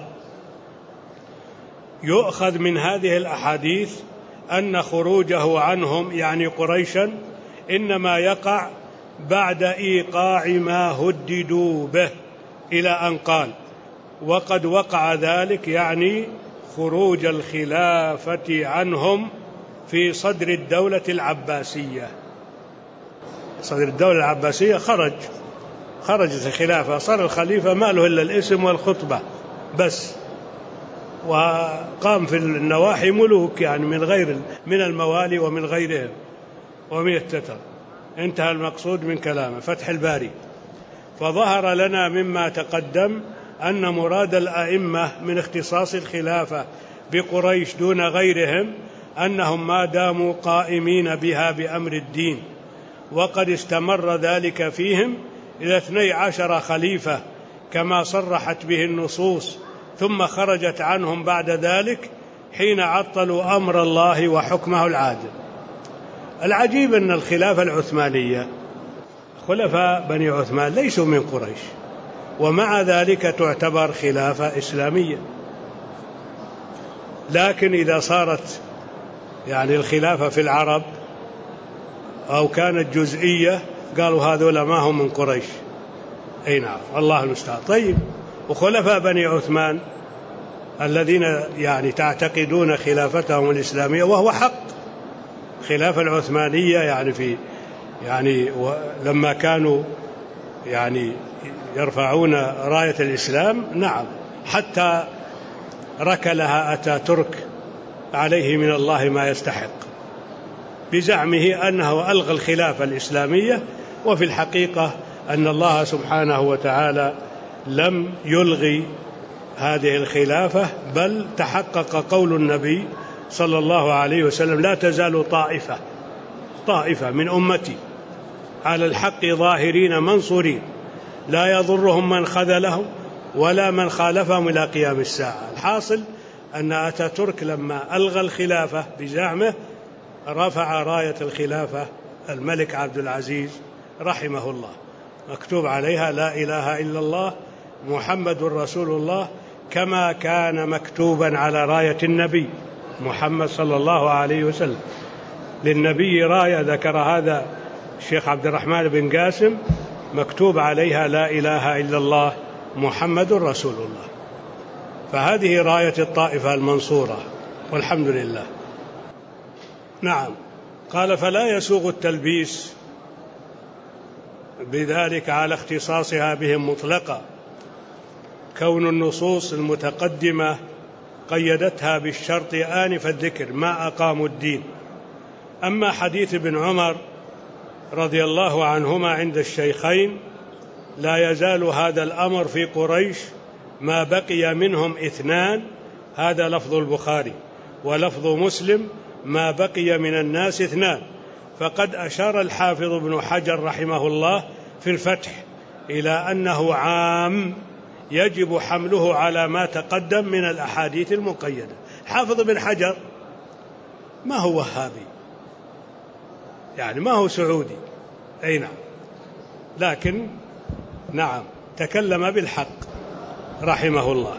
يؤخذ من هذه الأحاديث أن خروجه عنهم يعني قريشا إنما يقع بعد إيقاع ما هددوا به، إلى أن قال: وقد وقع ذلك، يعني خروج الخلافة عنهم، في صدر الدولة العباسية. صدر الدولة العباسية خرجت الخلافة، صار الخليفة ما له إلا الاسم والخطبة بس، وقام في النواحي ملوك، يعني من الموالي ومن غيرهم ومن التتر. انتهى المقصود من كلامه. فتح الباري. فظهر لنا مما تقدم أن مراد الأئمة من اختصاص الخلافة بقريش دون غيرهم أنهم ما داموا قائمين بها بأمر الدين، وقد استمر ذلك فيهم إلى 12 خليفة كما صرحت به النصوص، ثم خرجت عنهم بعد ذلك حين عطلوا أمر الله وحكمه العادل. العجيب أن الخلافة العثمانية، خلفاء بني عثمان ليسوا من قريش، ومع ذلك تعتبر خلافة إسلامية. لكن إذا صارت يعني الخلافة في العرب أو كانت جزئية قالوا هذول ما هم من قريش. أي نعم، الله المستعان. طيب، وخلفاء بني عثمان الذين يعني تعتقدون خلافتهم الإسلامية، وهو حق خلافة العثمانية، يعني لما كانوا يعني يرفعون راية الإسلام، نعم، حتى ركلها أتاتورك عليه من الله ما يستحق بزعمه أنه ألغى الخلافة الإسلامية، وفي الحقيقة أن الله سبحانه وتعالى لم يلغي هذه الخلافة، بل تحقق قول النبي صلى الله عليه وسلم: لا تزال طائفة من أمتي على الحق ظاهرين منصورين لا يضرهم من خذلهم ولا من خالفهم إلى قيام الساعة. الحاصل أن أتاتورك لما ألغى الخلافة بزعمه رفع راية الخلافة الملك عبد العزيز رحمه الله، مكتوب عليها: لا إله إلا الله محمد رسول الله، كما كان مكتوبا على راية النبي محمد صلى الله عليه وسلم. للنبي راية ذكر هذا الشيخ عبد الرحمن بن قاسم مكتوب عليها لا إله إلا الله محمد رسول الله. فهذه راية الطائفة المنصورة والحمد لله. نعم. قال فلا يسوغ التلبيس بذلك على اختصاصها بهم مطلقا، كون النصوص المتقدمة قيدتها بالشرط آنف الذكر ما أقاموا الدين. أما حديث ابن عمر رضي الله عنهما عند الشيخين لا يزال هذا الأمر في قريش ما بقي منهم 2، هذا لفظ البخاري، ولفظ مسلم ما بقي من الناس 2. فقد أشار الحافظ ابن حجر رحمه الله في الفتح إلى أنه عام يجب حمله على ما تقدم من الأحاديث المقيدة. حافظ ابن حجر ما هو وهابي، يعني ما هو سعودي، أي نعم، لكن نعم تكلم بالحق رحمه الله.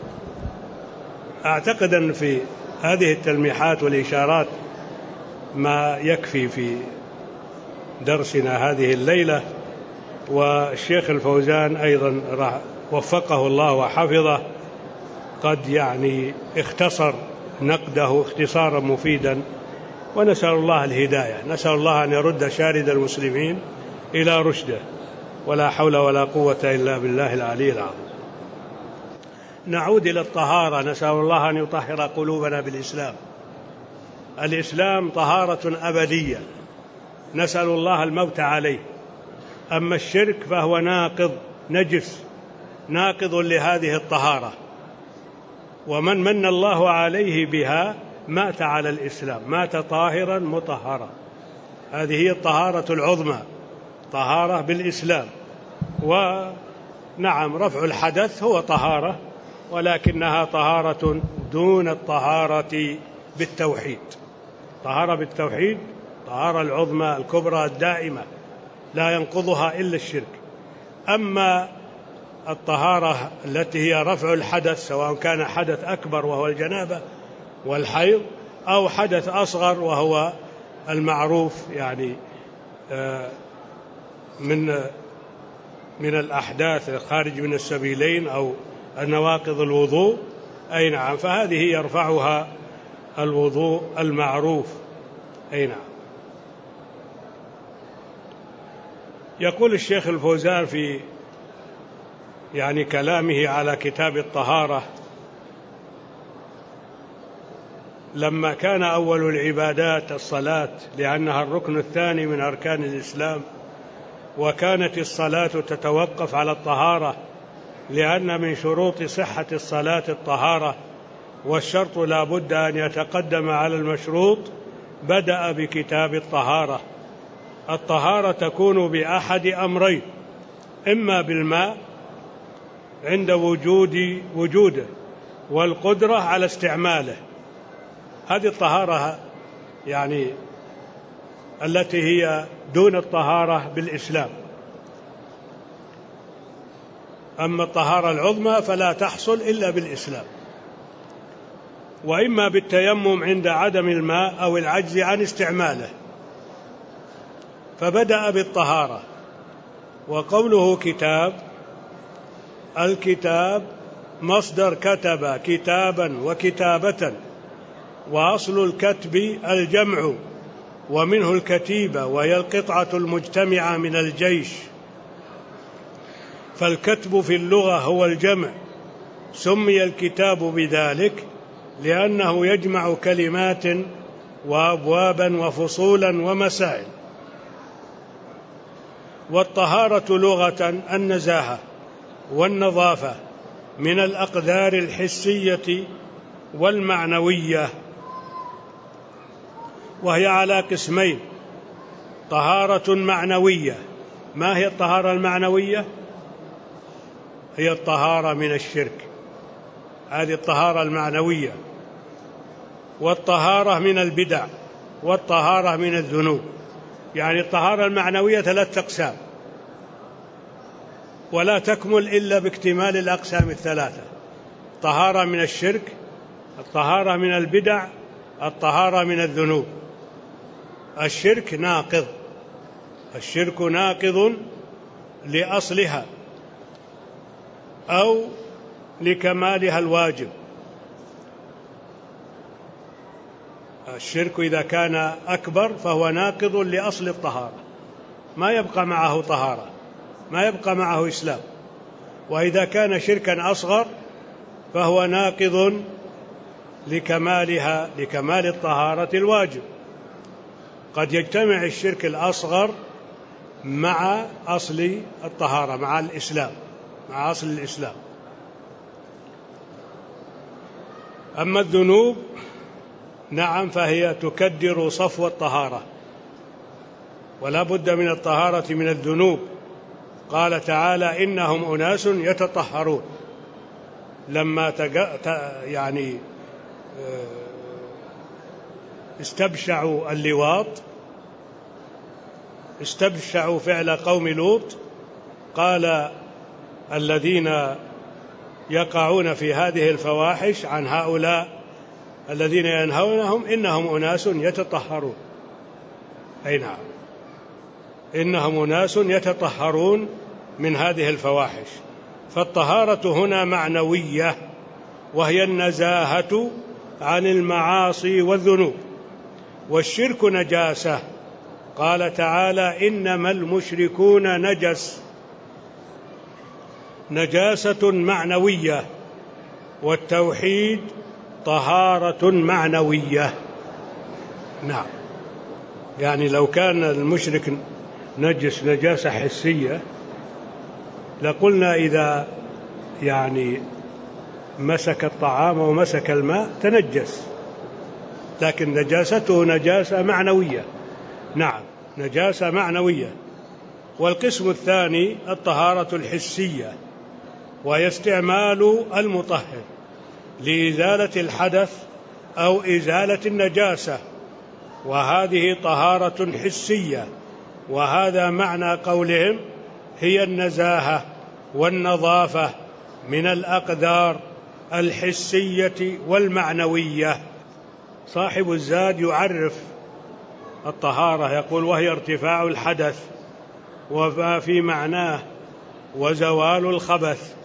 أعتقد أن في هذه التلميحات والإشارات ما يكفي في درسنا هذه الليلة. والشيخ الفوزان أيضا وفقه الله وحفظه قد يعني اختصر نقده اختصارا مفيدا، ونسأل الله الهداية، نسأل الله أن يرد شارد المسلمين إلى رشده، ولا حول ولا قوة إلا بالله العلي العظيم. نعود إلى الطهارة، نسأل الله أن يطهر قلوبنا بالإسلام. الإسلام طهارة أبدية نسأل الله الموت عليه. أما الشرك فهو ناقض نجس ناقض لهذه الطهارة، ومن من الله عليه بها مات على الإسلام، مات طاهرا مطهرا. هذه هي الطهارة العظمى، طهارة بالإسلام. ونعم رفع الحدث هو طهارة، ولكنها طهارة دون الطهارة بالتوحيد. طهارة بالتوحيد طهارة العظمى الكبرى الدائمة لا ينقضها إلا الشرك. أما الطهارة التي هي رفع الحدث، سواء كان حدث أكبر وهو الجنابة والحيض، أو حدث أصغر وهو المعروف يعني من الأحداث الخارج من السبيلين أو النواقض الوضوء، أي نعم، فهذه يرفعها الوضوء المعروف، أي نعم. يقول الشيخ الفوزان في يعني كلامه على كتاب الطهارة: لما كان أول العبادات الصلاة لأنها الركن الثاني من أركان الإسلام، وكانت الصلاة تتوقف على الطهارة لأن من شروط صحة الصلاة الطهارة، والشرط لا بد أن يتقدم على المشروط، بدأ بكتاب الطهارة. الطهارة تكون بأحد أمرين: إما بالماء عند وجوده والقدرة على استعماله، هذه الطهارة يعني التي هي دون الطهارة بالإسلام. أما الطهارة العظمى فلا تحصل إلا بالإسلام. وإما بالتيمم عند عدم الماء أو العجز عن استعماله، فبدأ بالطهارة. وقوله كتاب، الكتاب مصدر كتب كتابا وكتابة، وأصل الكتب الجمع، ومنه الكتيبة وهي القطعة المجتمعة من الجيش. فالكتب في اللغة هو الجمع، سمي الكتاب بذلك لأنه يجمع كلمات وأبوابا وفصولا ومسائل. والطهارة لغة النزاهة والنظافة من الأقدار الحسية والمعنوية، وهي على قسمين: طهارة معنوية. ما هي الطهارة المعنوية؟ هي الطهارة من الشرك، هذه الطهارة المعنوية. والطهارة من البدع، والطهارة من الذنوب. يعني الطهارة المعنوية 3 أقسام، ولا تكمل إلا باكتمال الأقسام 3: الطهارة من الشرك، الطهارة من البدع، الطهارة من الذنوب. الشرك ناقض، الشرك ناقض لأصلها أو لكمالها الواجب. الشرك إذا كان أكبر فهو ناقض لأصل الطهارة، ما يبقى معه طهارة، ما يبقى معه إسلام. وإذا كان شركا أصغر فهو ناقض لكمالها، لكمال الطهارة الواجب. قد يجتمع الشرك الأصغر مع أصل الطهارة، مع الإسلام، مع أصل الإسلام. أما الذنوب نعم فهي تكدر صفو الطهارة، ولا بد من الطهارة من الذنوب. قال تعالى إنهم أناس يتطهرون، لما يعني استبشعوا اللواط، استبشعوا فعل قوم لوط، قال الذين يقعون في هذه الفواحش عن هؤلاء الذين ينهونهم إنهم أناس يتطهرون. أي نعم، إنهم أناس يتطهرون من هذه الفواحش. فالطهارة هنا معنوية، وهي النزاهة عن المعاصي والذنوب. والشرك نجاسة، قال تعالى إنما المشركون نجس، نجاسة معنوية، والتوحيد طهارة معنوية. نعم، يعني لو كان المشرك نجس نجاسة حسية لقلنا إذا يعني مسك الطعام ومسك الماء تنجس، لكن نجاسته نجاسة معنوية. نعم، نجاسة معنوية. والقسم الثاني الطهارة الحسية، وهي استعمال المطهر لإزالة الحدث أو إزالة النجاسة، وهذه طهارة حسية. وهذا معنى قولهم هي النزاهة والنظافة من الأقدار الحسية والمعنوية. صاحب الزاد يعرف الطهارة يقول وهي ارتفاع الحدث وما في معناه وزوال الخبث.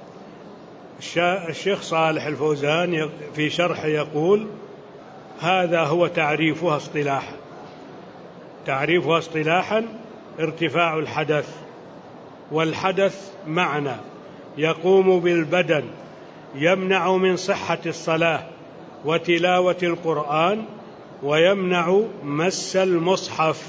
الشيخ صالح الفوزان في شرحه يقول هذا هو تعريفها اصطلاحا، تعريفها اصطلاحا ارتفاع الحدث. والحدث معنى يقوم بالبدن يمنع من صحة الصلاة وتلاوة القرآن ويمنع مس المصحف.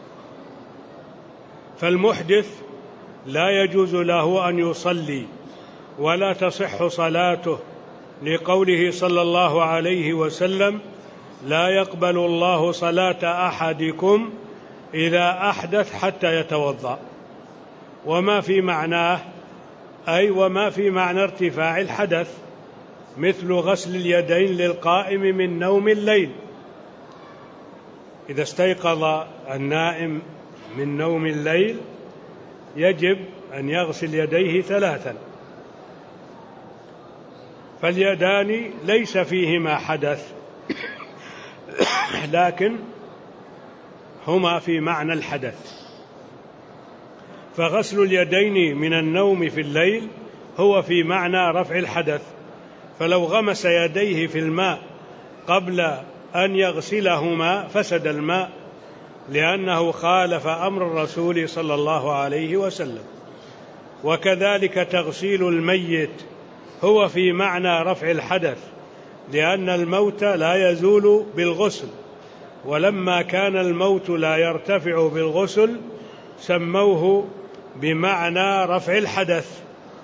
فالمحدث لا يجوز له أن يصلي ولا تصح صلاته، لقوله صلى الله عليه وسلم لا يقبل الله صلاة أحدكم إذا أحدث حتى يتوضأ. وما في معناه أي وما في معنى ارتفاع الحدث مثل غسل اليدين للقائم من نوم الليل. إذا استيقظ النائم من نوم الليل يجب أن يغسل يديه 3، فاليدان ليس فيهما حدث لكن هما في معنى الحدث. فغسل اليدين من النوم في الليل هو في معنى رفع الحدث، فلو غمس يديه في الماء قبل أن يغسلهما فسد الماء، لأنه خالف أمر الرسول صلى الله عليه وسلم. وكذلك تغسيل الميت هو في معنى رفع الحدث، لأن الموت لا يزول بالغسل، ولما كان الموت لا يرتفع بالغسل سموه بمعنى رفع الحدث،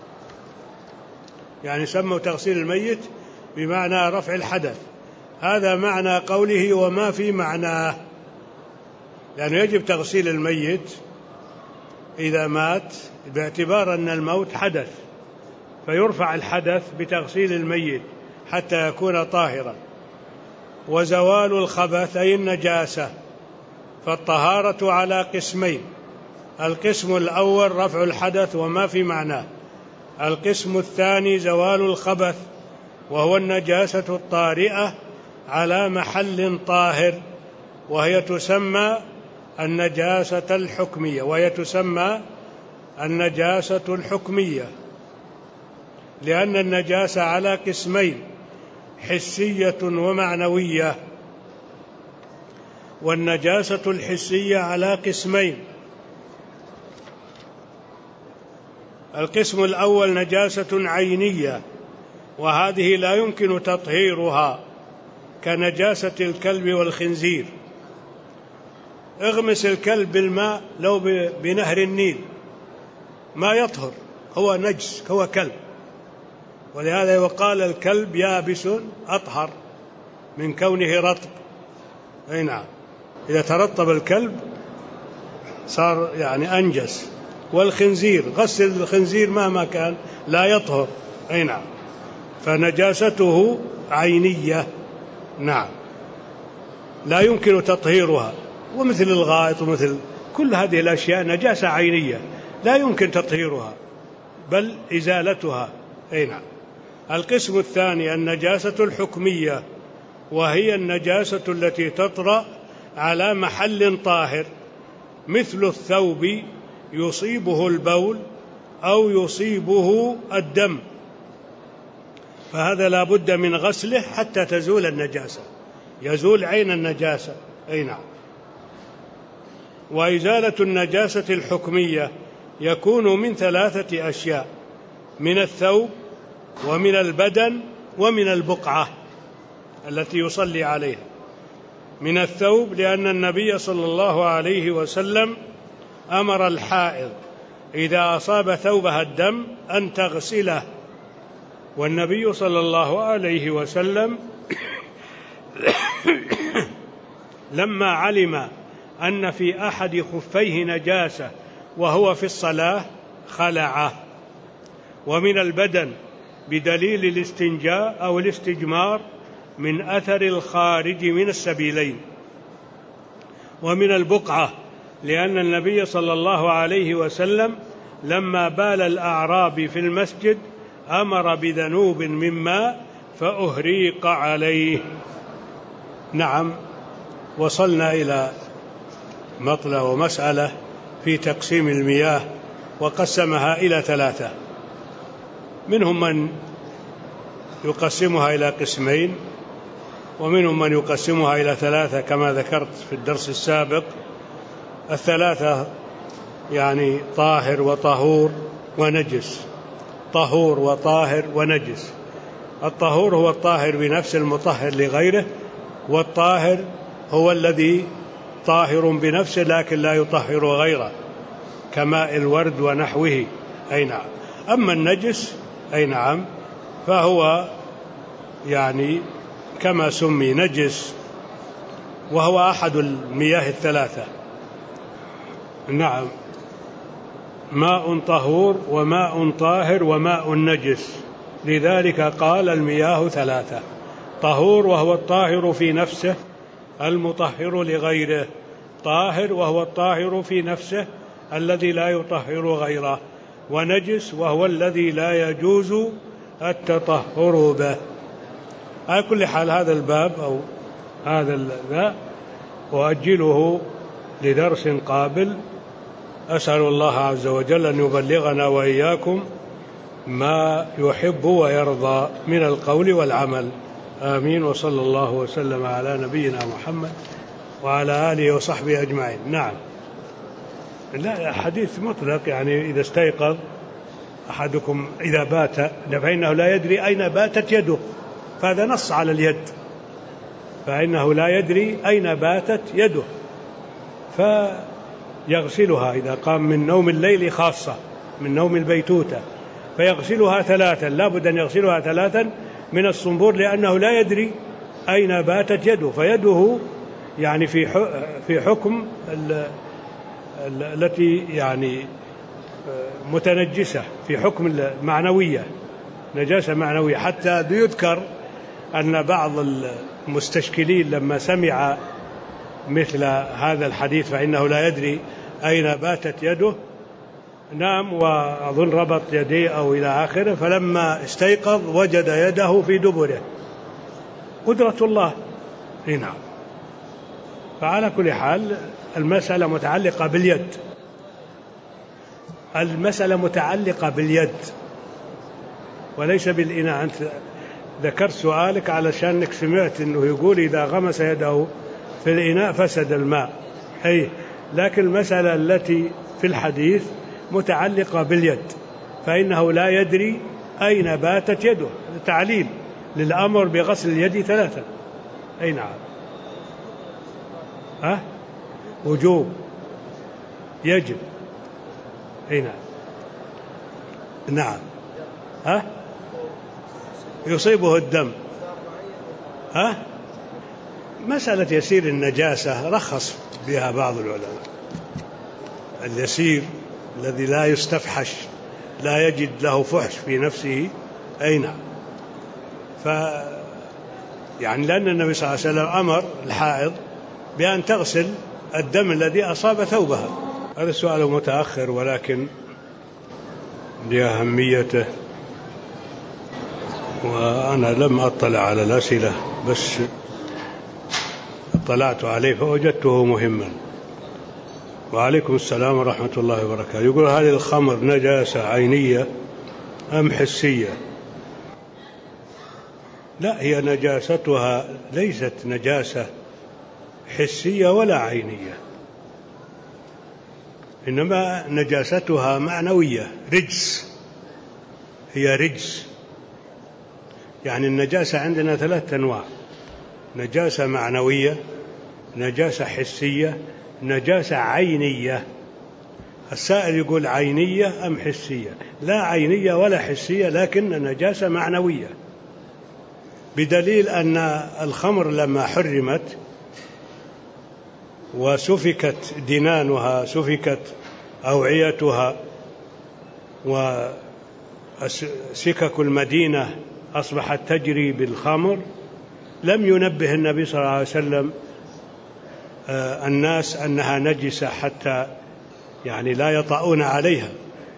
يعني سموا تغسيل الميت بمعنى رفع الحدث. هذا معنى قوله وما في معناه، لأنه يجب تغسيل الميت إذا مات باعتبار أن الموت حدث، فيرفع الحدث بتغسيل الميت حتى يكون طاهرا. وزوال الخبث أي النجاسة. فالطهارة على قسمين: القسم الأول رفع الحدث وما في معناه، القسم الثاني زوال الخبث وهو النجاسة الطارئة على محل طاهر وهي تسمى النجاسة الحكمية، لأن النجاسة على قسمين: حسية ومعنوية. والنجاسة الحسية على قسمين: القسم الأول نجاسة عينية، وهذه لا يمكن تطهيرها، كنجاسة الكلب والخنزير. اغمس الكلب بالماء لو بنهر النيل ما يطهر، هو نجس، هو كلب. ولهذا يقال الكلب يابس أطهر من كونه رطب. أي نعم، إذا ترطب الكلب صار يعني أنجس. والخنزير، غسل الخنزير مهما كان لا يطهر. أي نعم، فنجاسته عينية. نعم، لا يمكن تطهيرها. ومثل الغائط ومثل كل هذه الأشياء نجاسة عينية لا يمكن تطهيرها بل إزالتها. أي نعم. القسم الثاني النجاسة الحكمية، وهي النجاسة التي تطرأ على محل طاهر، مثل الثوب يصيبه البول أو يصيبه الدم، فهذا لا بد من غسله حتى تزول النجاسة، يزول عين النجاسة. أي نعم. وإزالة النجاسة الحكمية يكون من 3 أشياء: من الثوب ومن البدن ومن البقعة التي يصلي عليها. من الثوب لأن النبي صلى الله عليه وسلم أمر الحائض إذا أصاب ثوبها الدم أن تغسله، والنبي صلى الله عليه وسلم لما علم أن في أحد خفيه نجاسة وهو في الصلاة خلعه. ومن البدن بدليل الاستنجاء أو الاستجمار من أثر الخارج من السبيلين. ومن البقعة لأن النبي صلى الله عليه وسلم لما بال الأعرابي في المسجد أمر بذنوب من ماء فأهريق عليه. نعم. وصلنا إلى مطلع ومسألة في تقسيم المياه، وقسمها إلى 3. منهم من يقسمها إلى قسمين، ومنهم من يقسمها إلى 3 كما ذكرت في الدرس السابق. 3 يعني طاهر وطهور ونجس، طهور وطاهر ونجس. الطهور هو الطاهر بنفسه المطهر لغيره، والطاهر هو الذي طاهر بنفسه لكن لا يطهر غيره كماء الورد ونحوه. أي نعم. أما النجس أي نعم فهو يعني كما سمي نجس، وهو أحد المياه 3. نعم، ماء طهور وماء طاهر وماء نجس، لذلك قال المياه 3: طهور وهو الطاهر في نفسه المطهر لغيره، طاهر وهو الطاهر في نفسه الذي لا يطهر غيره، ونجس وهو الذي لا يجوز التطهر به. على كل حال هذا الباب أو هذا ذا وأجله لدرس قابل. أسأل الله عز وجل أن يبلغنا وإياكم ما يحب ويرضى من القول والعمل. آمين. وصلى الله وسلم على نبينا محمد وعلى آله وصحبه أجمعين. نعم. لا، حديث مطلق، يعني إذا استيقظ أحدكم إذا بات فإنه لا يدري أين باتت يده، فهذا نص على اليد، فإنه لا يدري أين باتت يده، فيغسلها إذا قام من نوم الليل، خاصة من نوم البيتوتة، فيغسلها 3. لا بد أن يغسلها 3 من الصنبور، لأنه لا يدري أين باتت يده، فيده يعني في حكم التي يعني متنجسة، في حكم المعنوية، نجاسة معنوية. حتى يذكر أن بعض المستشكلين لما سمع مثل هذا الحديث فإنه لا يدري أين باتت يده، نام وأظن ربط يديه أو إلى آخره، فلما استيقظ وجد يده في دبره. قدرة الله. نعم. فعلى كل حال المسألة متعلقة باليد، المسألة متعلقة باليد وليس بالإناء. أنت ذكرت سؤالك علشان أنك سمعت أنه يقول إذا غمس يده في الإناء فسد الماء، أي لكن المسألة التي في الحديث متعلقة باليد، فإنه لا يدري أين باتت يده، تعليل للأمر بغسل اليد 3. أي نعم. وجوب، يجب. أي نعم. نعم. يصيبه الدم. مسألة يسير النجاسة رخص بها بعض العلماء، اليسير الذي لا يستفحش، لا يجد له فحش في نفسه. أي نعم. يعني لأن النبي صلى الله عليه وسلم أمر الحائض بأن تغسل الدم الذي أصاب ثوبها. هذا السؤال متأخر ولكن لأهميته، وأنا لم أطلع على الأسئلة بس اطلعت عليه فوجدته مهما. وعليكم السلام ورحمة الله وبركاته. يقول هذه الخمر نجاسة عينية أم حسية؟ لا، هي نجاستها ليست نجاسة حسية ولا عينية، إنما نجاستها معنوية، رجس، هي رجس. يعني النجاسة عندنا 3 أنواع: نجاسة معنوية، نجاسة حسية، نجاسة عينية. السائل يقول عينية أم حسية؟ لا عينية ولا حسية، لكن نجاسة معنوية، بدليل أن الخمر لما حرمت وسفكت دنانها، سفكت أوعيتها، وسكك المدينة أصبحت تجري بالخمر، لم ينبه النبي صلى الله عليه وسلم الناس أنها نجسة حتى يعني لا يطأون عليها،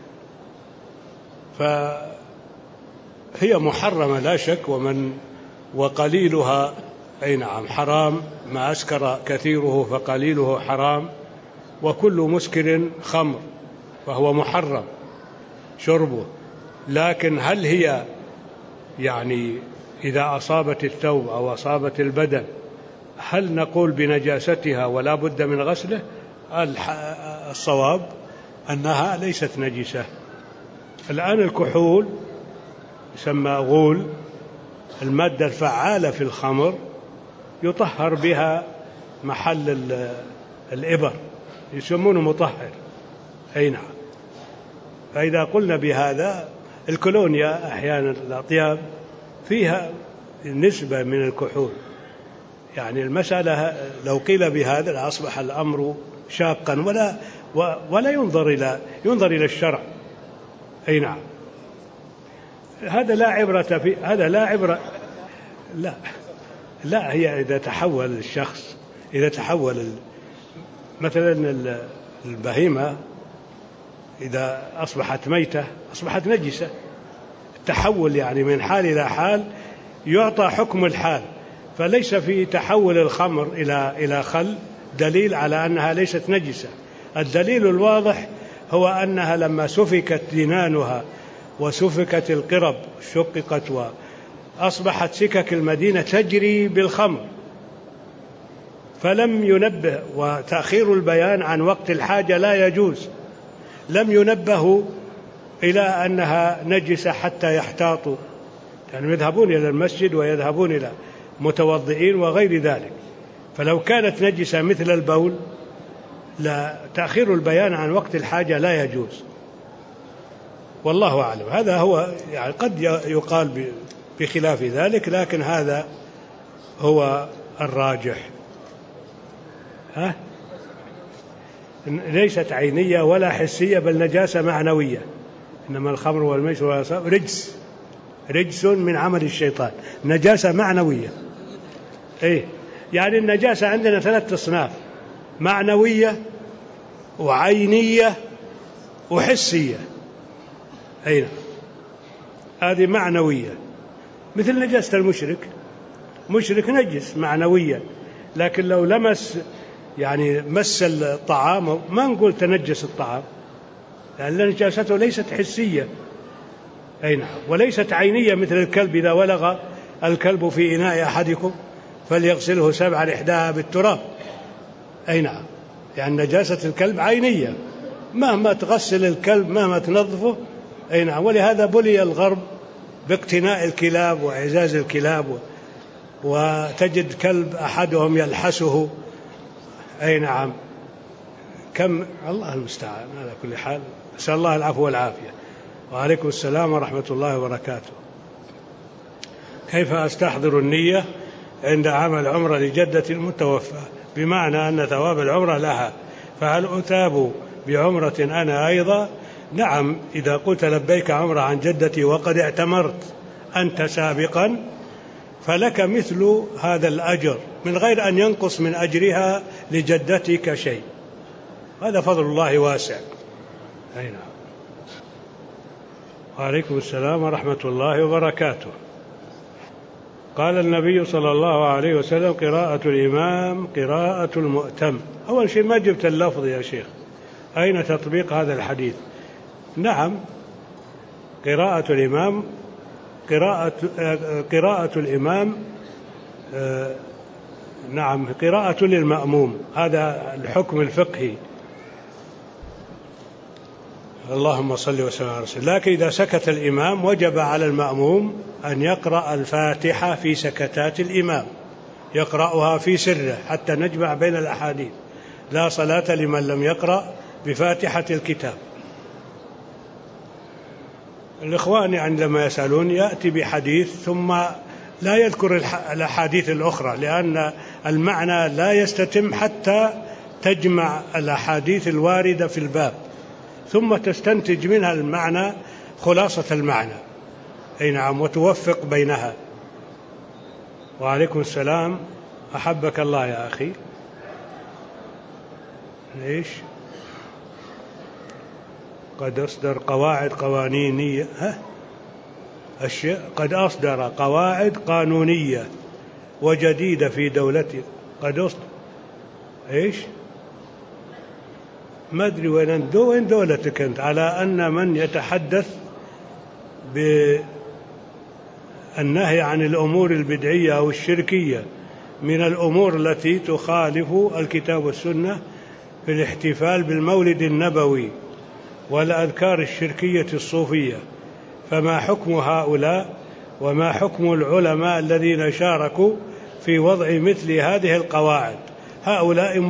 فهي محرمة لا شك. وقليلها أي نعم حرام، ما أسكر كثيره فقليله حرام، وكل مسكر خمر فهو محرم شربه. لكن هل هي يعني إذا أصابت الثوب أو أصابت البدن هل نقول بنجاستها ولا بد من غسله؟ الصواب أنها ليست نجسة. الآن الكحول يسمى غول، المادة الفعالة في الخمر يطهر بها محل الإبر، يسمونه مطهر. أي نعم. فإذا قلنا بهذا، الكولونيا أحيانا الأطياب فيها نسبة من الكحول، يعني المسألة لو قيل بهذا لأصبح الأمر شاقا ولا ينظر إلى الشرع. أي نعم. هذا لا عبرة في هذا، لا عبرة. لا هي إذا تحول الشخص، إذا تحول مثلا البهيمة إذا أصبحت ميتة أصبحت نجسة، التحول يعني من حال إلى حال يعطى حكم الحال، فليس في تحول الخمر إلى خل دليل على أنها ليست نجسة. الدليل الواضح هو أنها لما سفكت دنانها وسفكت القرب، شققت وأصبحت سكك المدينة تجري بالخمر، فلم ينبه، وتأخير البيان عن وقت الحاجة لا يجوز، لم ينبهوا إلى أنها نجسة حتى يحتاطوا، يعني يذهبون إلى المسجد ويذهبون إلى متوضئين وغير ذلك. فلو كانت نجسة مثل البول لا، تأخير البيان عن وقت الحاجة لا يجوز، والله أعلم. هذا هو، يعني قد يقال بخلاف ذلك، لكن هذا هو الراجح. ليست عينية ولا حسية، بل نجاسة معنوية. إنما الخمر والميسر والأنصاب رجس من عمل الشيطان، نجاسة معنوية. يعني النجاسة عندنا 3 أصناف: معنوية وعينية وحسية. هذه معنوية، مثل نجاسة المشرك، مشرك نجس معنويا، لكن لو لمس يعني مس الطعام ما نقول تنجس الطعام، لأن نجاسته ليست حسية، أي نعم، وليست عينية مثل الكلب إذا ولغ الكلب في إناء أحدكم فليغسله 7 إحداها بالتراب، أي نعم، يعني نجاسة الكلب عينية مهما تغسل الكلب مهما تنظفه، أي نعم. ولهذا بلي الغرب باقتناء الكلاب وإعزاز الكلاب، وتجد كلب أحدهم يلحسه، أي نعم، كم، الله المستعان. على كل حال أسأل الله العفو والعافية. وعليكم السلام ورحمة الله وبركاته. كيف أستحضر النية عند عمل عمرة لجدة المتوفى، بمعنى أن ثواب العمرة لها، فهل أتاب بعمرة أنا أيضا؟ نعم، إذا قلت لبيك عمرة عن جدتي وقد اعتمرت أنت سابقا فلك مثل هذا الأجر من غير أن ينقص من أجرها لجدتك شيء، هذا فضل الله واسع. أي نعم. وعليكم السلام ورحمة الله وبركاته. قال النبي صلى الله عليه وسلم: قراءة الإمام قراءة المؤتم. أول شيء ما جبت اللفظ يا شيخ، أين تطبيق هذا الحديث؟ نعم، قراءة الإمام قراءة الإمام نعم قراءة للمأموم، هذا الحكم الفقهي. اللهم صل وسلم على رسول الله. لكن إذا سكت الإمام وجب على المأموم أن يقرأ الفاتحة في سكتات الإمام، يقرأها في سره حتى نجمع بين الأحاديث. لا صلاة لمن لم يقرأ بفاتحة الكتاب. الإخوان عندما يسألون يأتي بحديث ثم لا يذكر الأحاديث الأخرى، لأن المعنى لا يستتم حتى تجمع الأحاديث الواردة في الباب ثم تستنتج منها المعنى، خلاصة المعنى، أي نعم، وتوفق بينها. وعليكم السلام، أحبك الله يا أخي. ليش؟ قد أصدر قواعد قوانينية، قد أصدر قواعد قانونية وجديدة في دولته. قد أصدر إيش؟ ما أدري وين دولتك أنت، على أن من يتحدث بالنهي عن الأمور البدعية أو الشركية من الأمور التي تخالف الكتاب والسنة في الاحتفال بالمولد النبوي والأذكار الشركية الصوفية، فما حكم هؤلاء وما حكم العلماء الذين شاركوا في وضع مثل هذه القواعد؟ هؤلاء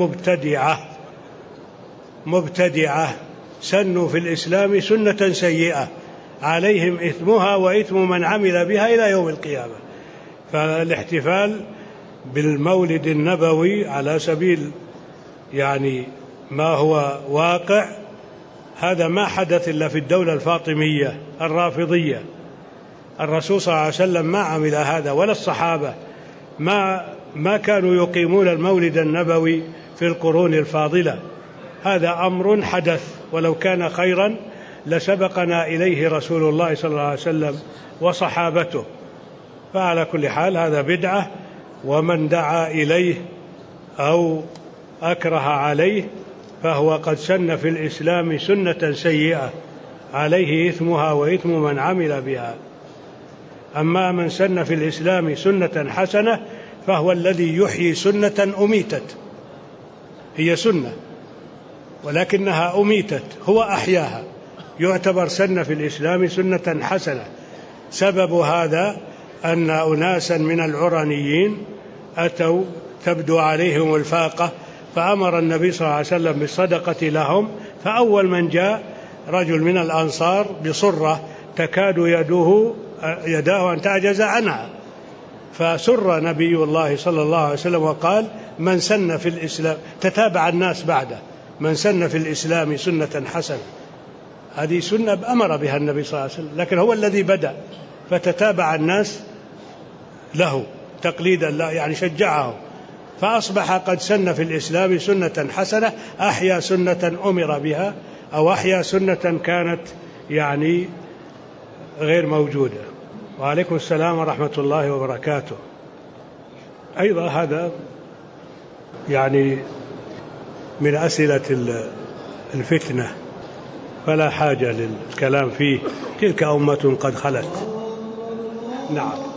مبتدعة سنوا في الإسلام سنة سيئة عليهم إثمها وإثم من عمل بها إلى يوم القيامة. فالاحتفال بالمولد النبوي على سبيل يعني ما هو واقع، هذا ما حدث إلا في الدولة الفاطمية الرافضية. الرسول صلى الله عليه وسلم ما عمل هذا ولا الصحابة، ما كانوا يقيمون المولد النبوي في القرون الفاضلة. هذا أمر حدث، ولو كان خيرا لسبقنا إليه رسول الله صلى الله عليه وسلم وصحابته. فعلى كل حال هذا بدعة، ومن دعا إليه أو أكره عليه فهو قد سن في الإسلام سنة سيئة عليه إثمها وإثم من عمل بها. أما من سن في الإسلام سنة حسنة فهو الذي يحيي سنة أميتت، هي سنة ولكنها أميتت، هو أحياها، يعتبر سن في الإسلام سنة حسنة. سبب هذا أن أناسا من العرنيين أتوا تبدو عليهم الفاقة، فأمر النبي صلى الله عليه وسلم بالصدقة لهم، فأول من جاء رجل من الأنصار بصرة تكاد يداه أن تعجز عنها، فسر نبي الله صلى الله عليه وسلم وقال: من سن في الإسلام، تتابع الناس بعده، من سن في الإسلام سنة حسنة. هذه سنة أمر بها النبي صلى الله عليه وسلم، لكن هو الذي بدأ، فتتابع الناس له تقليدا، لا يعني شجعهم، فأصبح قد سن في الإسلام سنة حسنة، أحيا سنة أمر بها، أو أحيا سنة كانت يعني غير موجودة. وعليكم السلام ورحمة الله وبركاته. أيضا هذا يعني من أسئلة الفتنة، فلا حاجة للكلام فيه، تلك أمة قد خلت. نعم.